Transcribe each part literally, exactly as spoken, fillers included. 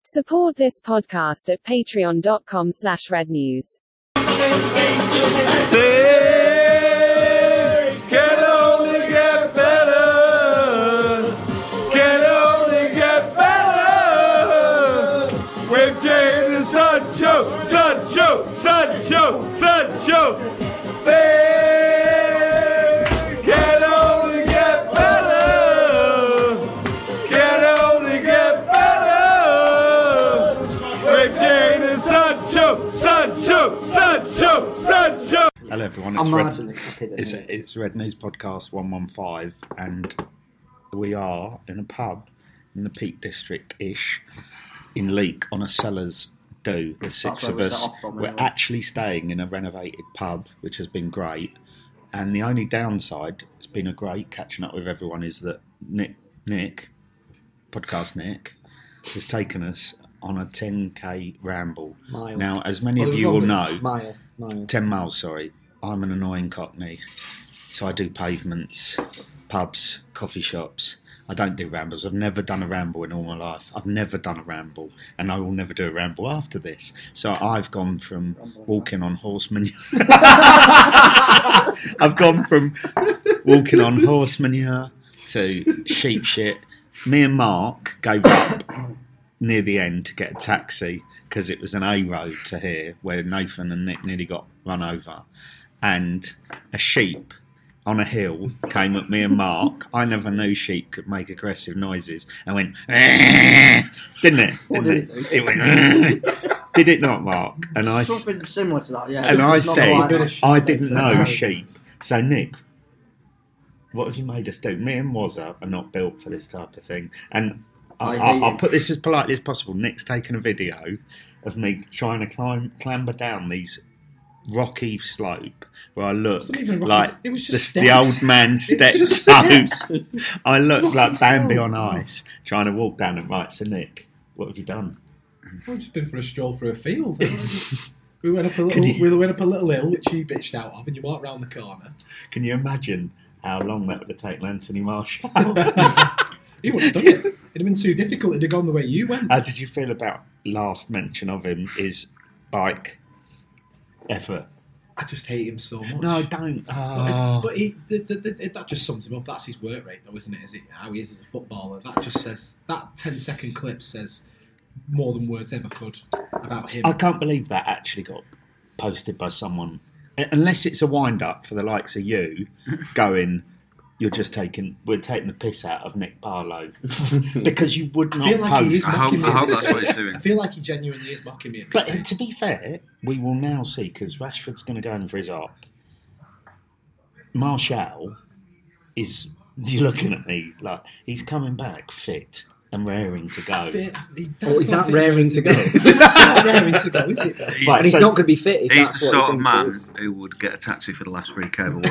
Support this podcast at patreon.com slash rednews. Things can only get better. Can only get better. With Jane and Sancho, Sancho, Sancho, Sancho. Things can only get better. Can only get better. With Jane and Sancho, Sancho, Sancho, Sancho. Hello everyone, I'm it's, Red, Red, it's, it's Red News Podcast one one five and we are in a pub in the Peak District-ish in Leek on a sellers do. There's six That's of where we us. set off from, We're anyway. actually staying in a renovated pub, which has been great. And the only downside, it's been a great catching up with everyone, is that Nick, Nick, podcast Nick, has taken us on a ten k ramble. Mile. Now, as many Oh, of it was you will longer. know, Mile, mile. ten miles, sorry. I'm an annoying cockney. So I do pavements, pubs, coffee shops. I don't do rambles. I've never done a ramble in all my life. I've never done a ramble. And I will never do a ramble after this. So I've gone from walking on horse manure. I've gone from walking on horse manure to sheep shit. Me and Mark gave up near the end to get a taxi because it was an A road to here where Nathan and Nick nearly got run over, and a sheep on a hill came at me and Mark. I never knew sheep could make aggressive noises and went "Argh!" didn't it? What Didn't did it do? it went "Argh!" Did it not, Mark? And I s- Something similar to that, yeah. and I Not said quite bit that. of sheep I didn't makes know it sheep. So Nick, what have you made us do? Me and Wazza are not built for this type of thing. And I, I I, hate I'll it. put this as politely as possible. Nick's taken a video of me trying to climb, clamber down these rocky slope where I look Wasn't even rocky. like It was the, just the steps. old man It was steps just out. steps. I look Rocky like Bambi slope. on ice trying to walk down it. Right, so Nick, what have you done? I've just been for a stroll through a field. we went up a Can little. you- We went up a little hill which you bitched out of, and you walked round the corner. Can you imagine how long that would have taken Anthony Marshall? He wouldn't have done it. It'd have been too difficult. It'd have gone the way you went. How did you feel about last mention of him? His bike effort? I just hate him so much. No, don't. But, Oh. but he, the, the, the, that just sums him up. That's his work rate, though, isn't it? Is it how he is as a footballer? That just says that ten second clip says more than words ever could about him. I can't believe that actually got posted by someone, unless it's a wind up for the likes of you, going, "You're just taking, we're taking the piss out of Nick Barlow," because you would I not feel like he post. is I hope- mocking me. I at hope this that's what stage. he's doing. I feel like he genuinely is mocking me. At this But stage. to be fair, we will now see, because Rashford's going to go in for his op. Martial is, you're looking at me like he's coming back fit and raring to go. Fit- he- Oh, is that's not that fit raring to go? That's not raring to go, is it? Though? He's, Right, And he's so- not going to be fit if he's that's the what sort he of thinks man it is. who would get a taxi for the last three k of a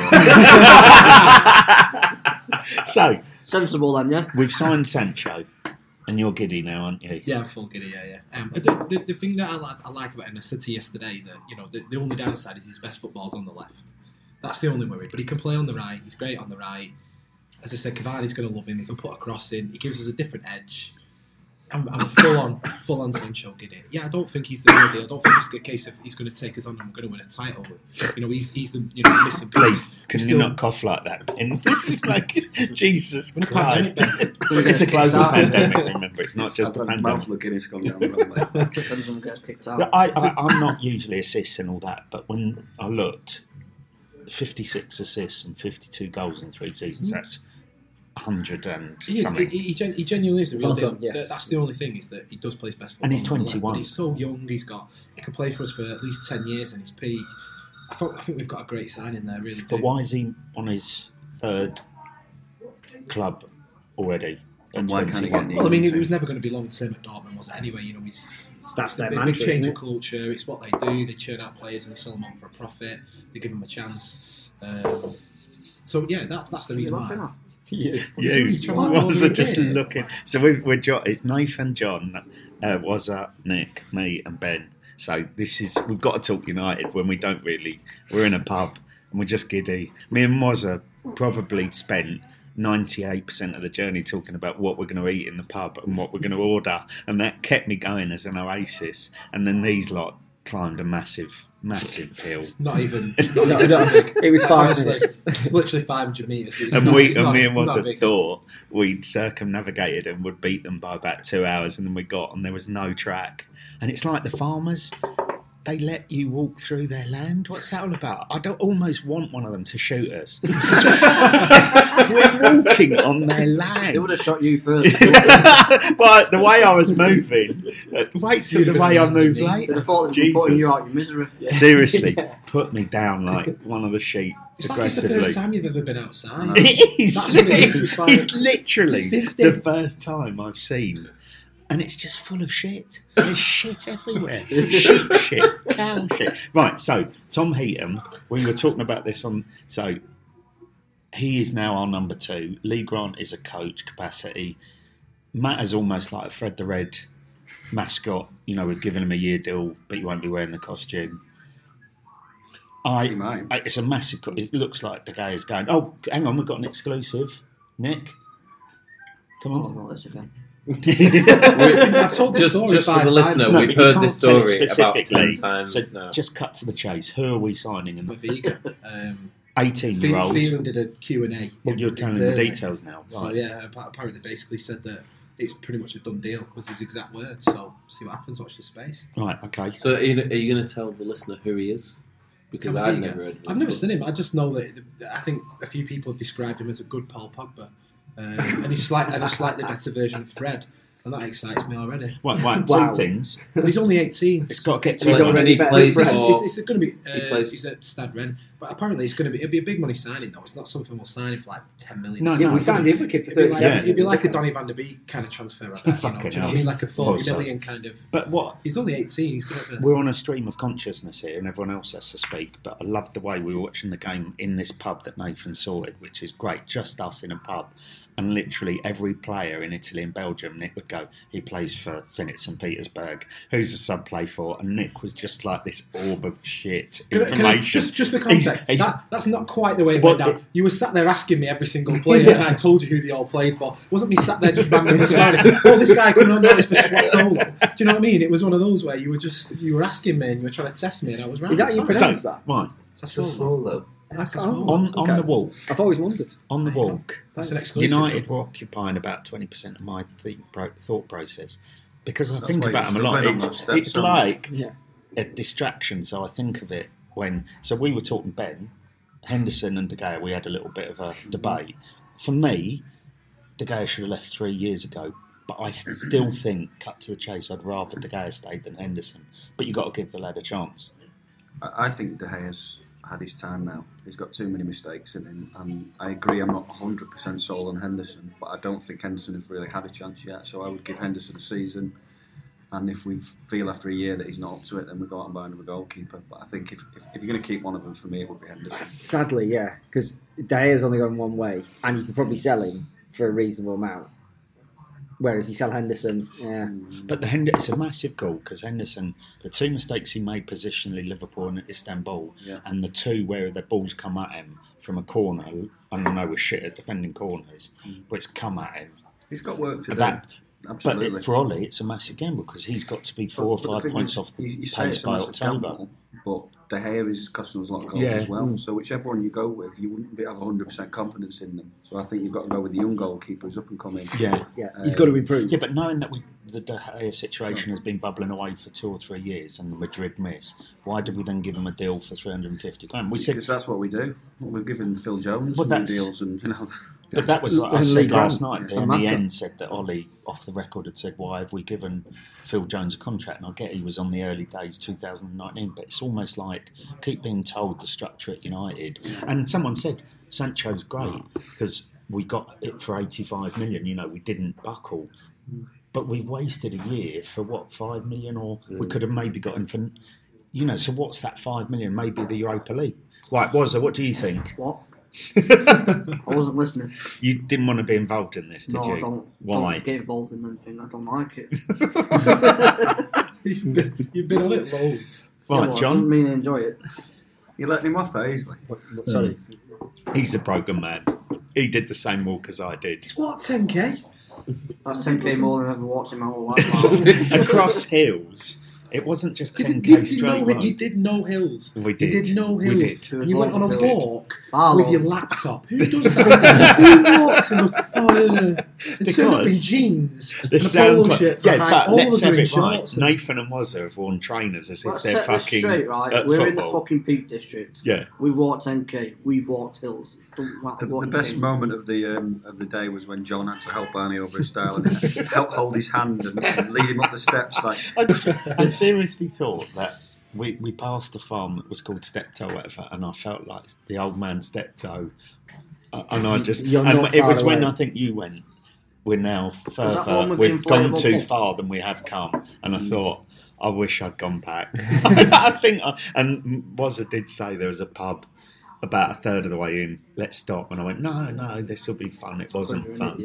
walk. So, Sensible then, yeah? we've signed Sancho, and you're giddy now, aren't you? Yeah, I'm full giddy. Yeah, yeah. Um, the, the, the thing that I like, I like about him, I said to you yesterday that you know the, the only downside is his best football's on the left. That's the only worry. But he can play on the right. He's great on the right. As I said, Cavani's going to love him. He can put a cross in. He gives us a different edge. I'm, I'm full on, full on Sancho giddy. Yeah, I don't think he's the real deal. I don't think it's the case of he's going to take us on and we're going to win a title. You know, he's he's the you know missing piece. Please, can We're you still- not cough like that? And this is like, Jesus We're in a Christ. pandemic, It's a global Out. pandemic, remember. It's not just a I've had a pandemic. mouthful of Guinness gone down the wrong way. Depends on who gets kicked out. But I, I, I'm not usually assists and all that, but when I looked, fifty-six assists and fifty-two goals in three seasons, that's one hundred and He, is, something. he, he, gen- he genuinely is the real Well deal. done, yes. That- That's the only thing is that he does play his best football. And he's on the left, twenty-one. but he's so young. He's got he can play for us for at least ten years in his peak. I thought I think we've got a great signing there. Really, But do. why is he on his third club already? And why can't he twenty-one? get the Well, I mean, he England was team? never going to be long term at Dortmund, was it? Anyway, you know, he's, he's That's a their big, big mantra, change isn't of it? culture. It's what they do. They churn out players and they sell them on for a profit. They give them a chance. Um, so yeah, that, that's the You're reason laughing why. at? You. You You trying to was hold just me in? looking. So we, we're John. It's Nathan, John, uh, Wazza, Nick, me, and Ben. So this is we've got to talk United when we don't really. We're in a pub and we're just giddy. Me and Wazza probably spent ninety-eight percent of the journey talking about what we're going to eat in the pub and what we're going to order, and that kept me going as an oasis. And then these lot climbed a massive, massive hill. Not even. Not No, even no, big. it was five Honestly, minutes. It's literally five hundred metres. It's And not- we it's and not- me and not Wazza big. thought we'd circumnavigated and would beat them by about two hours, and then we got and there was no track. And it's like the farmers, they let you walk through their land. What's that all about? I don't almost want one of them to shoot us. We're walking on their land. They would have shot you first. Well, the way I was moving, uh, wait till You'd the have way been I hands moved and knees. later. They'd have thought they were putting you Jesus. out of your misery. Seriously, Yeah. put me down like one of the sheep It's like it's the aggressively. first time you've ever been outside. It is. That's what it is. It's like- It's literally fifty. the first time I've seen, and it's just full of shit. There's shit everywhere. Sheep shit, cow shit. Right. So Tom Heaton, we were talking about this on. So he is now our number two. Lee Grant is a coach capacity. Matt is almost like a Fred the Red mascot. You know, we've given him a year deal, but you won't be wearing the costume. I, He might. I- it's a massive. co- It looks like the guy is going. Oh, hang on, we've got an exclusive. Nick, come Oh, on. not this again. I've told this Just, story just for five the listener, times. No, we've but you heard can't this tell it story about specifically. ten times So now. just cut to the chase. Who are we signing? I'm a An vegan. Um, eighteen-year-old. Phelan did a Q and A. Well, you're telling the details now. So Right. yeah, appa- apparently basically said that it's pretty much a done deal was his exact words. So see what happens. Watch the space. Right. Okay. So are you, are you going to tell the listener who he is? Because I'm a I've vegan. never heard of him. I've never before. seen him. I just know that I think a few people have described him as a good Paul Pogba, um, and he's slight and a slightly better version of Fred, and that excites me already. Right. Right. Wow. Two things. But he's only eighteen. It's got to get to. He's a- already He better plays than It's, Fred. for- it's, it's going to be. He Uh, plays- he's at Stad Ren, but apparently it's going to be. It'll be a big money signing though. It's not something we'll sign him for like ten million. No, Yeah, no, we signed the other kid for It'd be, like, thirty-seven. Yeah. it'd be like a Donny van der Beek kind of transfer. Like that, you know, Fucking do you know what I hell. mean? Like a Well forty said. million kind of. But what? He's only eighteen. He's going to. We're on a stream of consciousness here, and everyone else has to speak. But I loved the way we were watching the game in this pub that Nathan sorted, which is great. Just us in a pub, and literally every player in Italy and Belgium, Nick would go. He plays for Zenit Saint Petersburg. Who's the sub play for? And Nick was just like this orb of shit Can I- can information. I- just, just the He's- context. he's- That's, that's not quite the way it What went down. the- You were sat there asking me every single player, and I told you who they all played for. It wasn't me sat there just randomly describing. Oh, this guy couldn't notice for Swassolo. Do you know what I mean? It was one of those where you were just you were asking me and you were trying to test me, and I was right. Is that how you Sorry. pronounce so, that? right Sassuolo. That's Oh. on on Okay. the walk. I've always wondered. On the walk, That's an exclusive. United were occupying about twenty percent of my th- pro- thought process because I That's think why about you them a should lot. went on It's, those steps, it's don't you? like Yeah. a distraction, so I think of it when. So we were talking Ben, Henderson, and De Gea. We had a little bit of a debate. For me, De Gea should have left three years ago, but I still think, cut to the chase, I'd rather De Gea stayed than Henderson. But you got to give the lad a chance. I I think De Gea's had his time now. He's got too many mistakes in him, and I agree. I'm not one hundred percent sold on Henderson, but I don't think Henderson has really had a chance yet. So I would give Henderson a season, and if we feel after a year that he's not up to it, then we go out and buy another goalkeeper. But I think if, if, if you're going to keep one of them, for me, it would be Henderson. Sadly, yeah, because De Gea's only going one way, and you could probably sell him for a reasonable amount. Whereas you sell Henderson, yeah. But the Hend- it's a massive goal because Henderson, the two mistakes he made positionally, Liverpool and Istanbul, Yeah. and the two where the balls come at him from a corner, and I know we're shit at defending corners, but it's come at him. He's got work to do. That, Absolutely. but it, for Ollie, it's a massive gamble because he's got to be four But- but or the five thing points is, off the you, you say pace it's a by massive October. gamble, but De Gea is costing us a lot of goals Yeah. as well. Mm. So whichever one you go with, you wouldn't be, have one hundred percent confidence in them. So I think you've got to go with the young goalkeeper who's up and coming. Yeah. Yeah, Uh, he's got to improve. Yeah, but knowing that we, the De Gea situation has been bubbling away for two or three years and the Madrid miss, why did we then give him a deal for three hundred fifty grand? We said, Because that's what we do. We've given Phil Jones Well, new that's- deals, and you know. but that was like I And said Lee last Grant night. and In the Mata. end, said that Ollie, off the record, had said, "Why have we given Phil Jones a contract?" And I get he was on the early days, two thousand nineteen, but it's almost like keep being told the structure at United. And someone said Sancho's great because we got it for eighty-five million. You know, we didn't buckle, but we wasted a year for what five million, or we could have maybe got him for, you know. So what's that five million? Maybe the Europa League. Right, Wazza, what do you think? What? I wasn't listening. You didn't want to be involved in this, did No, you? I don't, Why? don't get involved in anything. I don't like it. You've been, you've been on it loads. Right, Yeah, well, I John. didn't mean to enjoy it. You're letting him off that easily. Sorry. He's a broken man. he did the same walk as I did. It's what, ten K? That's ten K more than I've ever watched in my whole life. Across hills. It wasn't just You ten did, K you, you, straight know, run. you did no hills. We did. You did no We hills. did. There was You went on a loads of hills. walk Bar with walk. your laptop. Who does that? Who walks and goes, oh, no, no. And turn up in Because jeans The and a polo sound, shirt for yeah, a hike. but All let's of us are have in it right. shorts. and- Nathan and Wazza have worn trainers as if Let's they're set this fucking straight, right? at We're in the football. fucking Peak District. Yeah. We walked ten K. We've walked hills. Don't matter The, what the you best think. moment of the um, of the day was when John had to help Barney over his style and help hold his hand and, and lead him up the steps. Like I, I seriously thought that we, we passed a farm that was called Steptoe, whatever, and I felt like the old man Steptoe. Uh, and I just, You're and not it far was when away. I think you went. We're now that the one further. with We've the gone inflatable too pump? far than we have come, and I thought. I wish I'd gone back. I think, I, and Wazza did say there was a pub about a third of the way in. Let's stop, and I went, no, no, this will be fun. It wasn't fun.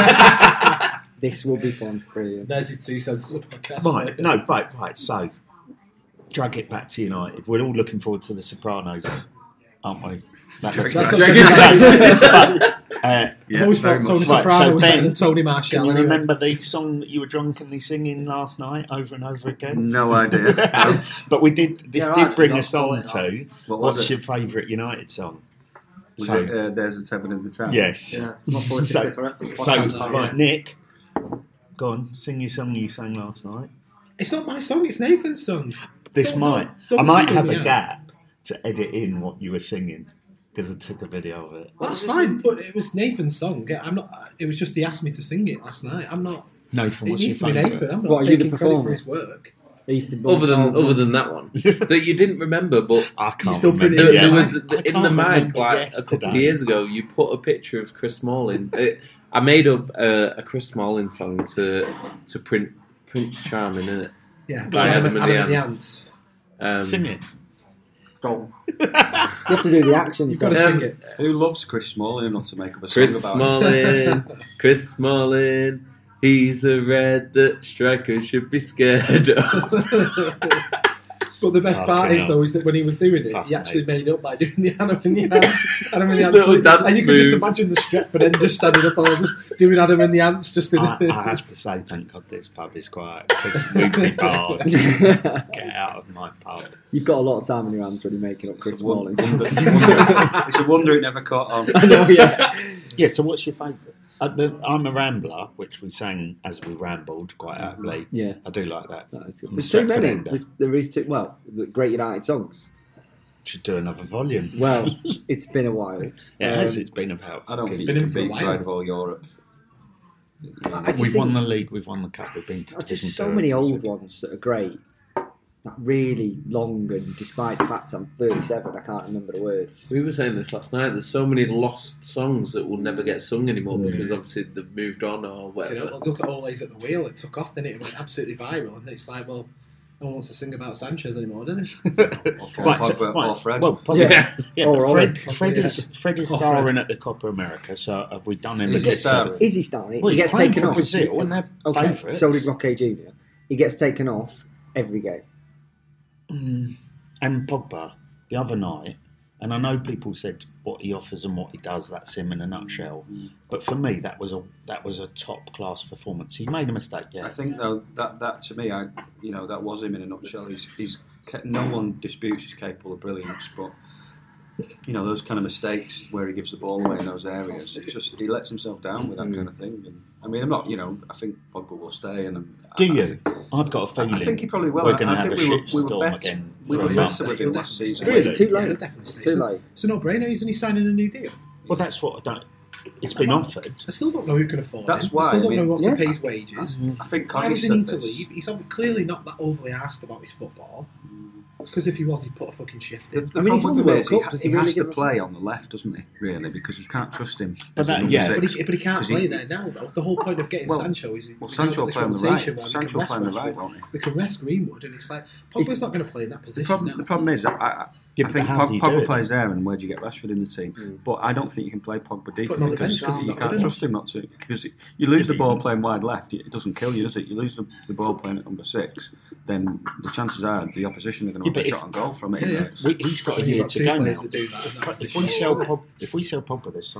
This will be fun. Brilliant. There's his two cents for the podcast. Right, no, right, right. So, drag it back to United. We're all looking forward to The Sopranos, aren't we? That looks That's great. not something But, uh, I've always very thought Tony much. Right, Soprano so was Ben, better than Tony Marshall. Can you anyway. remember the song that you were drunkenly singing last night over and over again? no idea. No. But we did. This Yeah, did right, bring you us got on to to What was what's it? your favourite United song? Was So- it uh, There's a Tavern in the Town? Yes. Yeah, it's not politically So, correct. It's so podcast, but right, yeah. Nick, go on, sing your song you sang last night. It's not my song, it's Nathan's song. This Don't- might, don't- I don't might single have me a out. gap to edit in what you were singing because I took a video of it. That's was it fine, sing? but it was Nathan's song. Yeah, I'm not. It was just he asked me to sing it last night. I'm not. Nathan, It what's your needs to be favourite? Nathan. I'm not What, are you the taking credit for performer? his work. He's the Other than other than that one that you didn't remember, but I can't still remember. pretty- there, Yeah. there was I in the can't mag remember like a couple of yesterday. years ago. You put a picture of Chris Smalling. Uh, I made up a, a Chris Smalling song to to print Prince Charming in it. Yeah, By Adam, Adam and Adam the and the Ants. Ants. Um, Sing it. Don't. You have to do the action. You've got to stuff. Um, sing it. Who loves Chris Smalling enough to make up a Chris song about Smalling, Chris Smalling. He's a red that strikers should be scared of. But the best Fucking part is hell. though is that when he was doing it, Fuck, he actually mate. made up by doing the Adam and the Ants, Adam and the Ants, Little sleep. dance and you could just move. imagine the Stretford end just standing up and just doing Adam and the Ants just in. I, the... I have to say, thank God this pub is quiet because we'd be barred. Get out of my pub. You've got a lot of time on your hands when you're making up it. Chris It's a, won- Smalling. wonder, it's, a wonder, it's a wonder it never caught on. I know, yeah. Yeah, so what's your favourite? Uh, the, I'm a Rambler, which we sang as we rambled quite aptly. Yeah. I do like that. No, it's good. I'm There's a too many. Stretford There's, there is too. Well, the Great United songs. Should do another volume. Well, it's been a while. It has. Um, It's been about. I don't fucking- think been you in can for a beat while. Pride of All Europe. I just We've think won the league. We've won the cup. We've been. To there's just Division so Two many and old Division- ones that are great. Like really long, and despite the fact I'm thirty-seven, I can't remember the words. We were saying this last night. There's so many lost songs that will never get sung anymore Mm. because obviously they've moved on or You whatever. know, look at Ole's at the wheel. It took off, then it went absolutely viral, and it's like, well, no one wants to sing about Sanchez anymore, do they? Right, so, Pogba right, or Fred. Well, Pogba- Yeah. yeah, Or but Ollie. Fred, Fred Yeah. is Fred is Or Fred. starring at the Copa America. So have we done him? Is a he bit starring? Is he starting? Well, he he's gets playing taken for off. Brazil, and they're Okay, favourites. so did Roque Junior He gets taken off every game. Mm. And Pogba the other night, and I know people said what he offers and what he does, that's him in a nutshell. But for me, that was a that was a top class performance. He made a mistake, yeah. I think though that that to me, I you know that was him in a nutshell. He's he's ca- no one disputes he's capable of brilliance, but you know those kind of mistakes where he gives the ball away in those areas, it's just he lets himself down with that Mm. kind of thing. And, I mean, I'm not you know I think Pogba will stay, and I'm, Do I, I you? think, I've got a feeling. I think he probably will. We're and going to I have a think we were, shit we were storm better, again. we for were a better month. with him last season. Really? It's too Yeah, late. he'll definitely It's stay. too late. It's a no-brainer. Isn't he signing a new deal? Well, that's what I don't. It's been Well, offered. I still don't know who can afford That's him. why, I still I don't mean- know what's Yeah. to pay his wages. I think Why Coggy does he said need to this. leave? He's ob- clearly not that overly asked about his football. Because if he was, he'd put a fucking shift The, in. the I mean, he's problem won with the him World is he, Cup. ha- Does he he really has to give a play on the left, doesn't he? Really, because you can't trust him. But as a that- number yeah. six. But he, but he can't 'Cause play he- there now, though. The whole point of getting Well- Sancho is Well, we Sancho know will this play on the rotation right. where we Sancho can will rest play on the Rashford, right, won't he? We can rest Greenwood, and it's like Pogba's not going to play in that The position problem, now. the problem is, I, I, Yeah, I but think how do Pog, you do Pogba it? plays there, and where do you get Rashford in the team? Mm. But I don't think you can play Pogba deep Put him on the because bench 'cause he's you not can't good trust him not to. Because you lose the ball playing wide left, it doesn't kill you, does it? You lose the, the ball playing at number six, then the chances are the opposition are going to Yeah, have a but shot if- on goal from it. Yeah, you yeah. know. We, he's got a You've year got to two go now. players that do that in that If, if position. we sell Pog, if we sell Pogba this summer,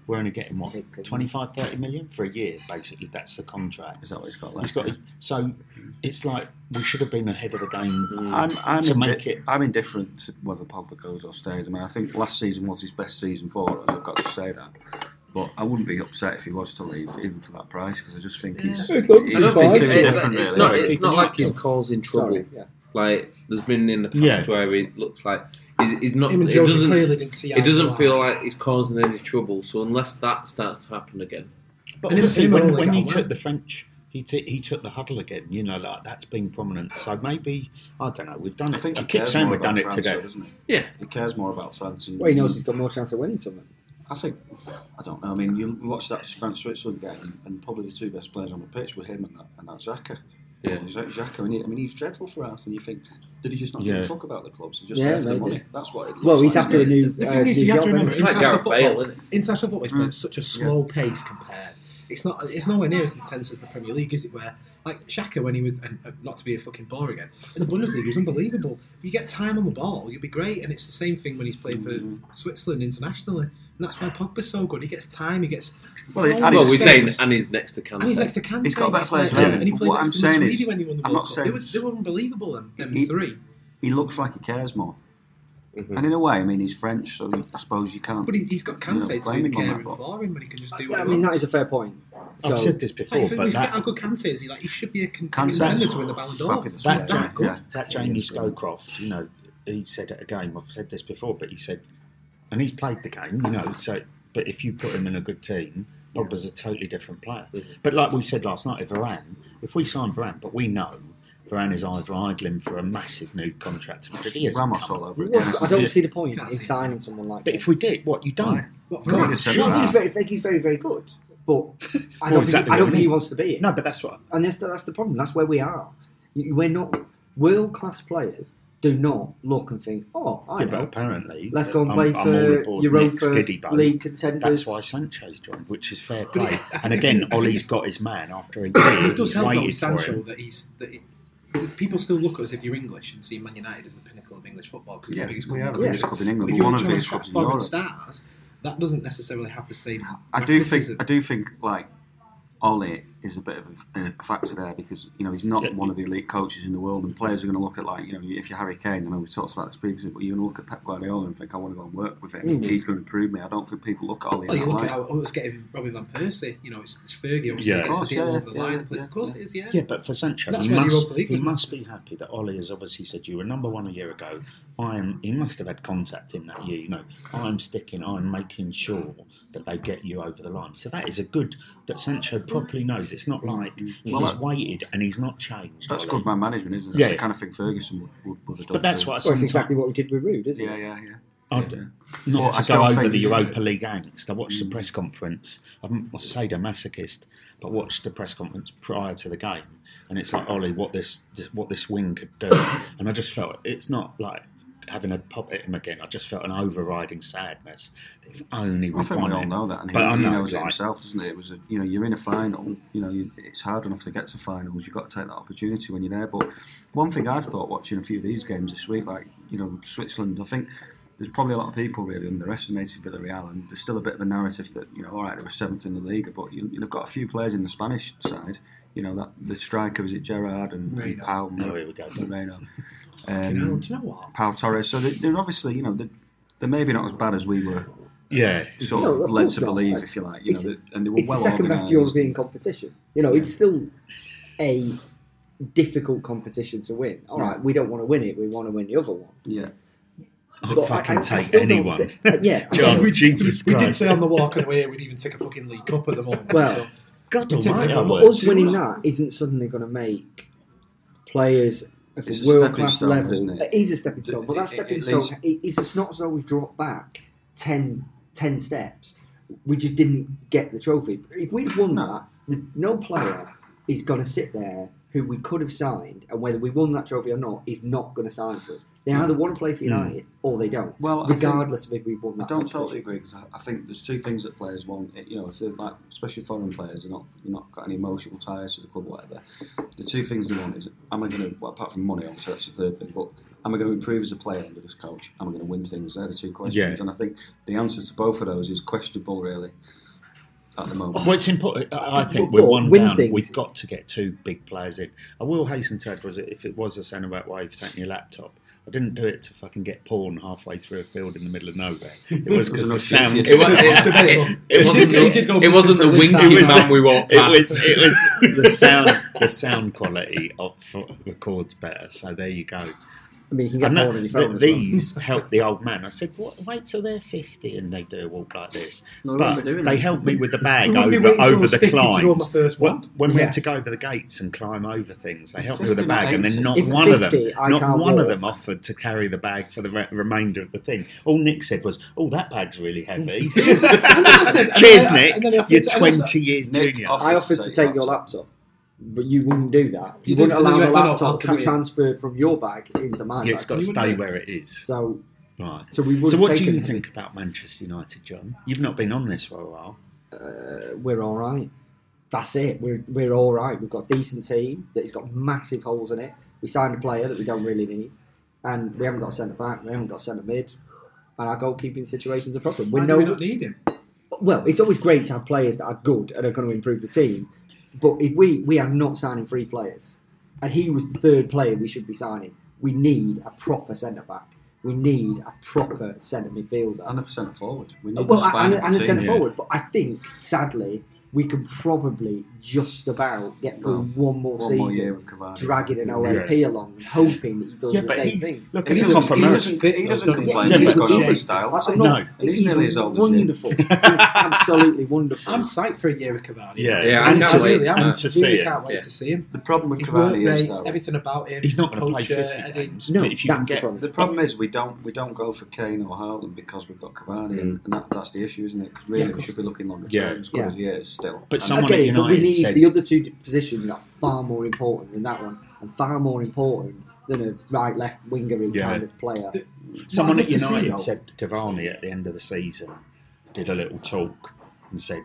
we're only getting what It's a big thing. twenty-five, thirty million for a year. Basically, that's the contract. Is that what he's got He's left? got. So it's like we should have been ahead of the game. I'm, I'm, to indi- make it- I'm indifferent to whether Pogba goes or stays. I mean, I think last season was his best season for us. I've got to say that. But I wouldn't be upset if he was to leave, even for that price, because I just think he's, Yeah. Look, he's he's just been fine. too It- different, it's really. not. Like, It's not keeping like up. he's causing trouble. Sorry, yeah. Like there's been in the past Yeah. where he looks like he's, he's not. Him and It Jose doesn't. clearly didn't see eye It to doesn't eye. feel like he's causing any trouble. So unless that starts to happen again, But And him- obviously, him and when, Ole when got he on took well. the French, he t- he took the huddle again. You know, like that's been prominent. So maybe I don't know. We've done I it. think I he keep cares saying more we've done about it France, today. though, doesn't he? yeah. He cares more about France. And, Well, he knows he's got more chance of winning something. I think, I don't know. I mean, you watch that France-Switzerland game, and, and probably the two best players on the pitch were him and that, and that Xhaka. Yeah. Xhaka, and he, I mean, he's dreadful for us. And you think, did he just not give Yeah. a fuck about the clubs? He's just Yeah, there for the maybe. money. That's what it looks Well, he's like. after a new, The uh, thing is, new you have job. to remember, It's like international Gareth Bale, football, isn't it? international football is played at Mm. such a slow pace compared. It's not. It's nowhere near as intense as the Premier League, is it? Where like Xhaka, when he was, and uh, not to be a fucking bore again, in the Bundesliga, he was unbelievable. You get time on the ball, you'll be great, and it's the same thing when he's playing for Mm. Switzerland internationally, and that's why Pogba's so good. He gets time, he gets. Well, he- all and Well, these we're saying, space. and he's next to Kante. And he's next to Kante. He's got better It's players like- than him. And he played What next I'm to saying Matuidi is- when he won the I'm World not Cup. They were, saying- they were unbelievable, them, them He- three. He looks like he cares more. Mhm. And in a way, I mean, he's French, so I suppose you can't. But he, he's got You know, Kante to blame be the him on that, caring but- for him, and he can just do what I he mean, that wants. is a fair point. So, I've said this Like, before, if you but look at that, how good Kante is, he, like, he should be a con- Kante's contender to win the Ballon d'Or. fabulous. He's that, that Yeah, good. yeah. that Jamie Scowcroft, you know, he said at a game. I've said this before, but he said, and he's played the game, you know. So, but if you put him in a good team, Pogba's a totally different player. Mhm. But like we said last night, if Varane, if we sign Varane, but we know Varane is either idling for a massive new contract, because he is Ramos all over it. what's- I don't see the point Can't in see signing someone like But him. if we did, what you don't? Why? What, God, Varane? he's a Well, centre he's half. very, I think he's very, very good, but I Well, don't think, I don't exactly what think I he mean. wants to be it. No, but that's what. And that's the, that's the problem. That's where we are. You- We're not world class players. Do not look and think, oh, I Yeah, but know. apparently, Let's go and I'm- play I'm all for aboard Europa Nick's giddy boat. League contenders. That's why Sancho's joined, which is fair But play. it- I think And the again, thing- I think Ollie's the- got his man after a year. It does He's help though waited with for Sancho him. that he's that it, people still look at us if you're English and see Man United as the pinnacle of English football because Yeah, it's the biggest we club are the in the biggest country. club in England, If but you're one of the trying to biggest attract clubs in foreign Europe. stars, that doesn't necessarily have the same. I do think magnetism. I do think like Ollie is a bit of a, a factor there because you know he's not Yeah. one of the elite coaches in the world, and players are going to look at like you know if you're Harry Kane, I know we've talked about this previously, but you're going to look at Pep Guardiola and think I want to go and work with him. Mhm. He's going to improve me. I don't think people look at Ollie. Well, you in that look at light. how oh, it's getting Robin van Persie. You know, it's, it's Fergie. Obviously, Yeah. gets Of course, the deal yeah, over the yeah, line. yeah, but of course, yeah. it is. Yeah. Yeah, but for Sancho, That's he, why the must, Europa League he was must be happy that Ollie has obviously said you were number one a year ago. I am. He must have had contact in that year. You know, I'm sticking. I'm making sure that they get you over the line. So that is a good. That Sancho properly knows. It's not like he's Well, that- waited and he's not changed. That's Ollie. good man management, isn't it? Yeah. It's the kind of thing Ferguson would, would, would have done. But that's too. what I Well, it's sometimes. exactly what we did with Rude, isn't Yeah, it? yeah, yeah. I do. Not Well, I to still go over think- the Europa League angst. I watched the press conference. I'm a sadomasochist, but watched the press conference prior to the game, and it's like Ollie, what this what this wing could do, and I just felt it's not like having a pop at him again. I just felt an overriding sadness. If only we I think we won all it. know that, and he, But I he know, knows it like- himself, doesn't he? It was, a, you know, you're in a final. You know, you, it's hard enough to get to finals. You've got to take that opportunity when you're there. But one thing I've thought watching a few of these games this week, like you know, Switzerland, I think there's probably a lot of people really underestimating Villarreal, and there's still a bit of a narrative that you know, all right, they were seventh in the league, but you, you've got a few players in the Spanish side. You know, that the striker was it Gerrard and, and Reino. Pau. Oh, here we go. Reino. Fucking hell, Um, do you know what? Pau Torres. So they, they're obviously, you know, they're, they're maybe not as bad as we were Yeah, sort No, of of led course to not. believe, Like, if you like. You know, it's- that- and they were It's well the second best organised. European competition. You know, it's still a difficult competition to win. All right, we don't want to win it. We want to win the other one. Yeah. I'd But fucking I- I take still don't anyone. thi- uh, yeah, John, Jesus We did Christ. say on the walk of the way we'd even take a fucking League Cup at the moment. Well, so. God It's almighty, in- I but would. us winning that isn't suddenly going to make players of It's a a world stepping class stone, level. isn't it? It is a stepping stone, but that It- stepping it stone leads- it, it's just not as though we've dropped back ten, ten steps. We just didn't get the trophy. If we'd won No. that, the, no player is going to sit there who we could have signed, and whether we won that trophy or not, is not going to sign for us. They either want to play for United or they don't. Well, I regardless of if we won that. I don't competition. totally agree because I, I think there's two things that players want. You know, if they're like, especially foreign players, they're not you're not got any emotional ties to the club, or whatever. The two things they want is: am I going to, well, apart from money, obviously that's the third thing, but am I going to improve as a player under this coach? Am I going to win things? They're the two questions, Yeah. and I think the answer to both of those is questionable, really. At the moment. Well, it's important. I I think Well, we're one win down. things. We've got to get two big players in. I will hasten to add, was it if it was a centre back wave taking your laptop, I didn't do it to fucking get porn halfway through a field in the middle of nowhere. It was because the sound. It, wa- it, it wasn't He did go the, it wasn't the missing for winking at least man we walked It past. was. It was the sound. The sound quality of the chords better. So there you go. I mean, you can I get know more on your th- phone. as well. these help the old man. I said, what, wait till they're fifty and they do a walk like this. No, we but won't be doing they it. helped me with the bag We won't be over, waiting till I over was the fifty to go on climbs. my first When, one. when we Yeah. had to go over the gates and climb over things, they helped me with the fifty, bag, not and then eighty. not If one of fifty, them, I not can't one of walk. them offered to carry the bag for the re- remainder of the thing. All Nick said was, "Oh, that bag's really heavy." Cheers, then- Nick. and then he offered You're to- and I said- twenty years Nick junior. offered I offered to to take take your your laptop, but you wouldn't do that. You, You wouldn't did, and then allow you the went, "No, no, laptop I'll to be carry it." transferred from your bag into my Yeah, bag. it's got to You stay wouldn't where it is. So, Right. so we would So, have what do taken you it. think about Manchester United, John? You've not been on this for a while. Uh, we're all right. That's it. We're we're all right. We've got a decent team that has got massive holes in it. We signed a player that we don't really need, and we haven't got a centre back. We haven't got a centre mid, and our goalkeeping situation's a problem. We Why know. do we not need him? Well, it's always great to have players that are good and are going to improve the team, but if we we are not signing free players, and he was the third player we should be signing. We need a proper centre back. We need a proper centre midfielder. And a centre forward. We need Well, the spine and, of the and a team. centre yeah. forward, but I think sadly we can probably just about get through Well, one more One season, more year with Cavani. dragging an O A P Yeah. along, and hoping that he does Yeah, the but same he's thing. look He at his doesn't, he proper doesn't, fit, he though, doesn't doesn't he? complain. Yeah, He's but got shape. over style. I- I'm No, not- and he's nearly as old as you. wonderful. He's absolutely wonderful. I'm psyched for a year of Cavani. Yeah, Yeah, I and, can't to, wait. see, Really am. and to really see it. can't wait Yeah. to see him. The problem with His work Cavani is rate, though, everything about him. He's not going to play culture, fifty Eddie. games. No, but if you that's can the get, problem. the problem is we don't we don't go for Kane or Haaland because we've got Cavani, and, and that, that's the issue, isn't it? Because really Yeah, of we should be looking longer Yeah. term, as good Yeah. as he is still. But And- someone Okay, at but we United need said, the other two positions are far more important than that one, and far more important than a right left wingery Yeah. kind of player. The- someone What at I'd love to see, United though- said Cavani at the end of the season did a little talk and said,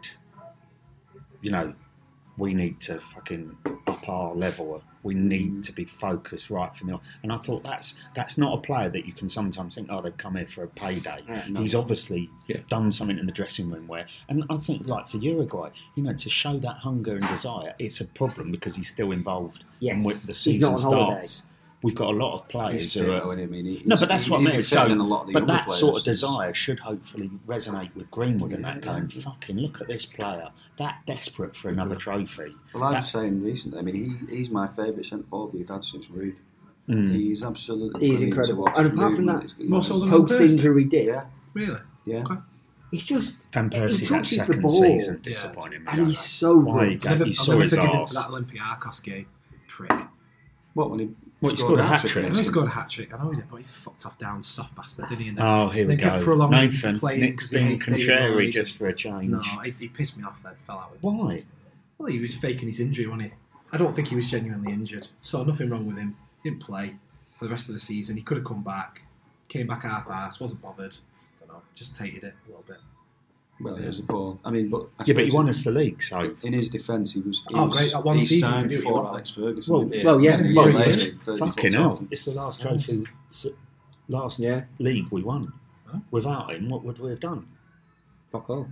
you know, we need to fucking up our level. We need to be focused right from the off. And I thought that's that's not a player that you can sometimes think, oh, they've come here for a payday. Yeah, no. He's obviously Yeah. done something in the dressing room where, and I think like for Uruguay, you know, to show that hunger and desire, it's a problem because he's still involved. Yes. And when the He's not season on holiday. starts, we've got a lot of players He's who fit, are though, isn't he? I mean, he- no, he's- but that's what I he'd be mean. fitter So, than a lot of the but younger that sort of players. desire should hopefully resonate with Greenwood and that going, fucking look at this player, that desperate for another trophy. Well, I That- was saying recently, I mean, he, he's my favourite centre forward we've had since Reed. Mm. He's absolutely He's brilliant to incredible. watch. And His apart from movement that, is- you more know, so than Post Percy. injury dip. Yeah, Really? yeah. Okay. He's just Van he Persie, that touches the second ball. season, disappointing me. and he's so Why he good. go- I'll never, he I'll saw never his forgive him for arse. that Olympiacos game. Prick. What, when he What, he scored a hat-trick? I know he against scored a them? hat trick. I know he did, but he fucked off down, soft bastard, didn't he? And then, Oh, here we then kept go. prolonging Nathan, playing Nick's because he been hates David contrary Moyes. just for a change. No, he, he pissed me off then, fell out with him. Why? Well, he was faking his injury, wasn't he? I don't think he was genuinely injured. Saw nothing wrong with him. Didn't play for the rest of the season. He could have come back. Came back half-assed, wasn't bothered. Don't know, just tated it a little bit. Well, he was a poor. I mean, but I Yeah, but suppose he won us the league, so. in his defence, he was. He Oh, was, great, that one he season, signed he could do for what he Alex Ferguson. Well, didn't he? Well, yeah, Yeah, well, yeah. thirty-four Fucking hell. trophy. It's the last trophy, s- last Yeah, league we won. Huh? Without him, what would we have done? fuck off.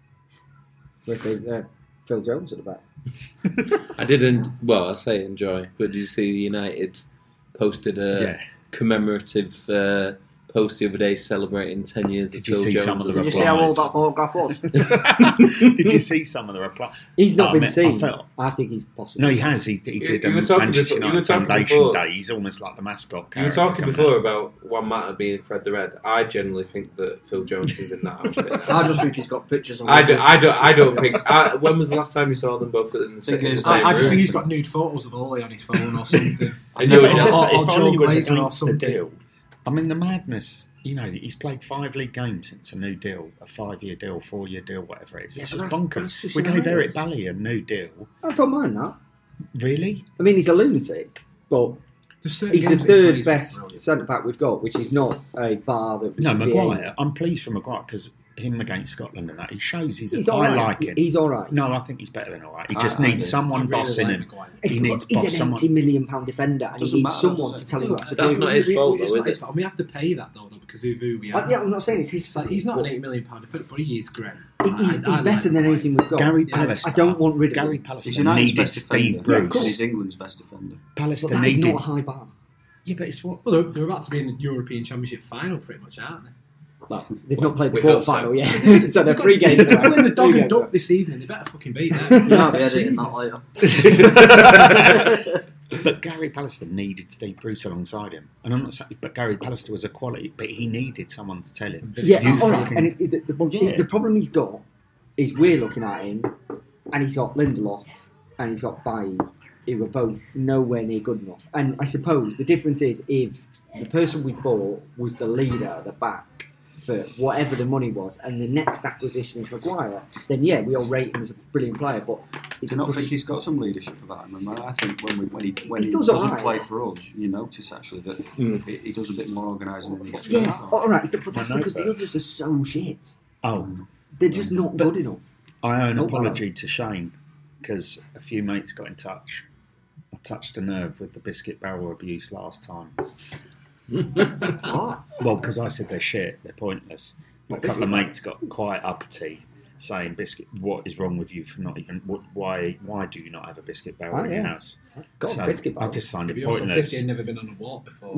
With the, uh, Phil Jones at the back. I didn't. Well, I say enjoy, but did you see United posted a Yeah. commemorative uh, post the other day celebrating ten years Did of you Phil see Jones? some of the Did you see how old replies? that photograph was? Did you see some of the reply? He's not Oh, I been mean, I seen. I, felt- think he's possible. No, he has. He, he You- did you a were talking Manchester before- you were United talking Foundation before- Day. He's almost like the mascot You were character. talking coming before out. about one matter being Fred the Red. I generally think that Phil Jones is in that outfit. I just think he's got pictures on I, do, I, don't, I don't think. I, when was the last time you saw them both in the, Thing in the is, same I, I just room? think he's got nude photos of Ollie on his phone or something. And No, you but were it's Or- just just, that or if Joe Ollie was Glazer or against the something. deal, I mean, the madness, you know, he's played five league games since a new deal, a five-year deal, four-year deal, whatever it is. Yeah, It's but just that's- bonkers. that's just we gave United. Eric Bailly a new deal. I don't mind that. Really? I mean, he's a lunatic, but There's certain he's the games that he third plays best brilliant. centre back we've got, which is not a bar that we No, should be aiming Maguire. at. I'm pleased for Maguire because him against Scotland and that he shows he's. He's I all right. like him. He's all right. No, I think he's better than all right. He I- just I needs do. someone I really bossing like him. Maguire. He needs he's boss an someone. eighty million pound defender, and he Doesn't needs matter, someone does to it? tell him what to That's do. not his We- we- fault, it's though, not is his it? fault. We have to pay that though, though because of who we Uh, are. yeah, I'm not saying it's his It's like, he's not an eighty million pound defender, but he is great. He- He's, I- he's I better like than Maguire. anything we've got. Gary And I- Pallister. I don't want rid of Gary him. Pallister He's United's needed best Steve defender. Yeah, of Bruce. course. He's England's best defender. But Pallister that is needed. not a high bar. Yeah, but it's what. Well, they're, they're about to be in the European Championship final, pretty much, aren't they? Well, they've not played the We hope so. quarter final yet, so they're They've three got- games They're away. playing the dog Three and games duck this evening. They better fucking beat them. You might be editing that Jesus. later. But Gary Pallister needed Steve Bruce alongside him, and I'm not saying. But Gary Pallister was a quality, but he needed someone to tell him. Yeah, You all right. fucking- And it, it- the, the, Yeah. the problem he's got is we're looking at him, and he's got Lindelof, and he's got Bailly, who were both nowhere near good enough. And I suppose the difference is if the person we bought was the leader at the back for whatever the money was, and the next acquisition is Maguire, then yeah, we all rate him as a brilliant player. But Do it's you not frus- think he's got some leadership about him? And I think when we when he when He he, does doesn't alright. play for us, you notice actually that Mm. he, he does a bit more organising than he gets. yeah, credit for. all right, but that's I know, because but- the others are so shit. Oh, They're just not But- good enough. I owe an Oh, apology to Shane because a few mates got in touch. I touched a nerve with the biscuit barrel abuse last time. What? Well, because I said they're shit, they're pointless. But a What, couple of biscuit mates got quite uppity, saying, "Biscuit, what is wrong with you for not even? What, why? Why do you not have a biscuit barrel Oh, in your yeah. house?" Got So a biscuit I barrel. just find If it you're also pointless. fifty and never been on a walk before.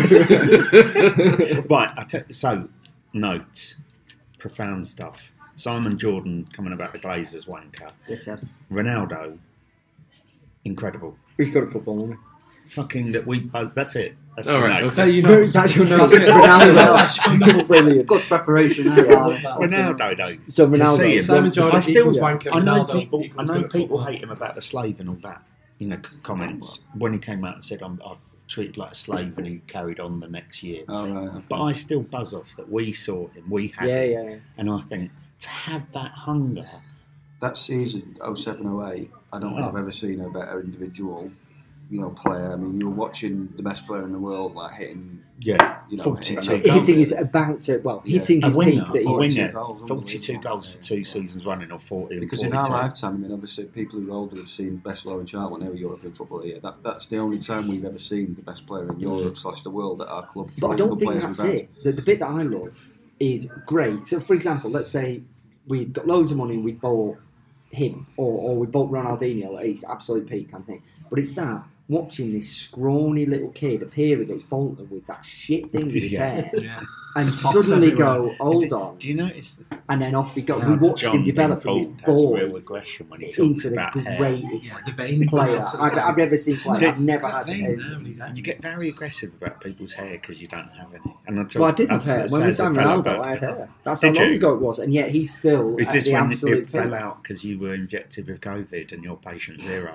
Right, I te- so notes, profound stuff. Simon Jordan coming about the Glazers wanker. Dickhead. Ronaldo, incredible. He's got a football, hasn't Fucking that we both. That's it. That's All the right, note. There you he? know. That's your That's note. it. Ronaldo. That's your note. Brilliant. Good preparation there, Barney. Ronaldo, though. So to Ronaldo, see him, Simon Jordan I still, equals wanker, I know Ronaldo people. I equals know good at people football. hate him about the slave and all that. You know, c- comments when he came out and said, "I'm I've treated like a slave," and he carried on the next year. Oh, right, okay. But I still buzz off that we saw him, we had Yeah, him, yeah. and I think to have that hunger. That season, oh seven oh eight, I don't think Oh. I've ever seen a better individual, you know, player. I mean, you were watching the best player in the world, like hitting, Yeah, you know, forty-two hitting goals. Hitting is about to, well, Yeah. hitting A his winger, peak that a he's... winger, goals, forty-two unbelievable. goals for two seasons running, or forty. and Because in our forty-two. lifetime, I mean, obviously, people who are older have seen best Lauren Chart when they were European footballer. Yeah, that, that's the only time we've ever seen the best player in Europe slash the world at our club. But I Three don't good think players that's we've had. it. The, the bit that I love is great. So, for example, let's say we got loads of money and we bought him, or, or we bought Ronaldinho at his absolute peak, kind of thing. But it's that, watching this scrawny little kid appear against Bolton with that shit thing in his Yeah. hair, Yeah. and Spots suddenly everywhere. go, hold on, Do you notice that? and then off he goes. how We watched John him develop from this Bolton has a real boy aggression when he talks into the about hair. greatest Yeah, the vein player parts of the I've, side. I've ever seen Isn't play. it? I've never That had vein a, there in his head. You get very aggressive about people's hair because you don't have any. And I talk, Well, I did have that's- hair. When we says a signed fellow Ronaldo, about- I had hair. That's Did how long you? ago it was, and yet he's still Is at this the when absolute it fell peak. out because you were injected with COVID and you're patient zero?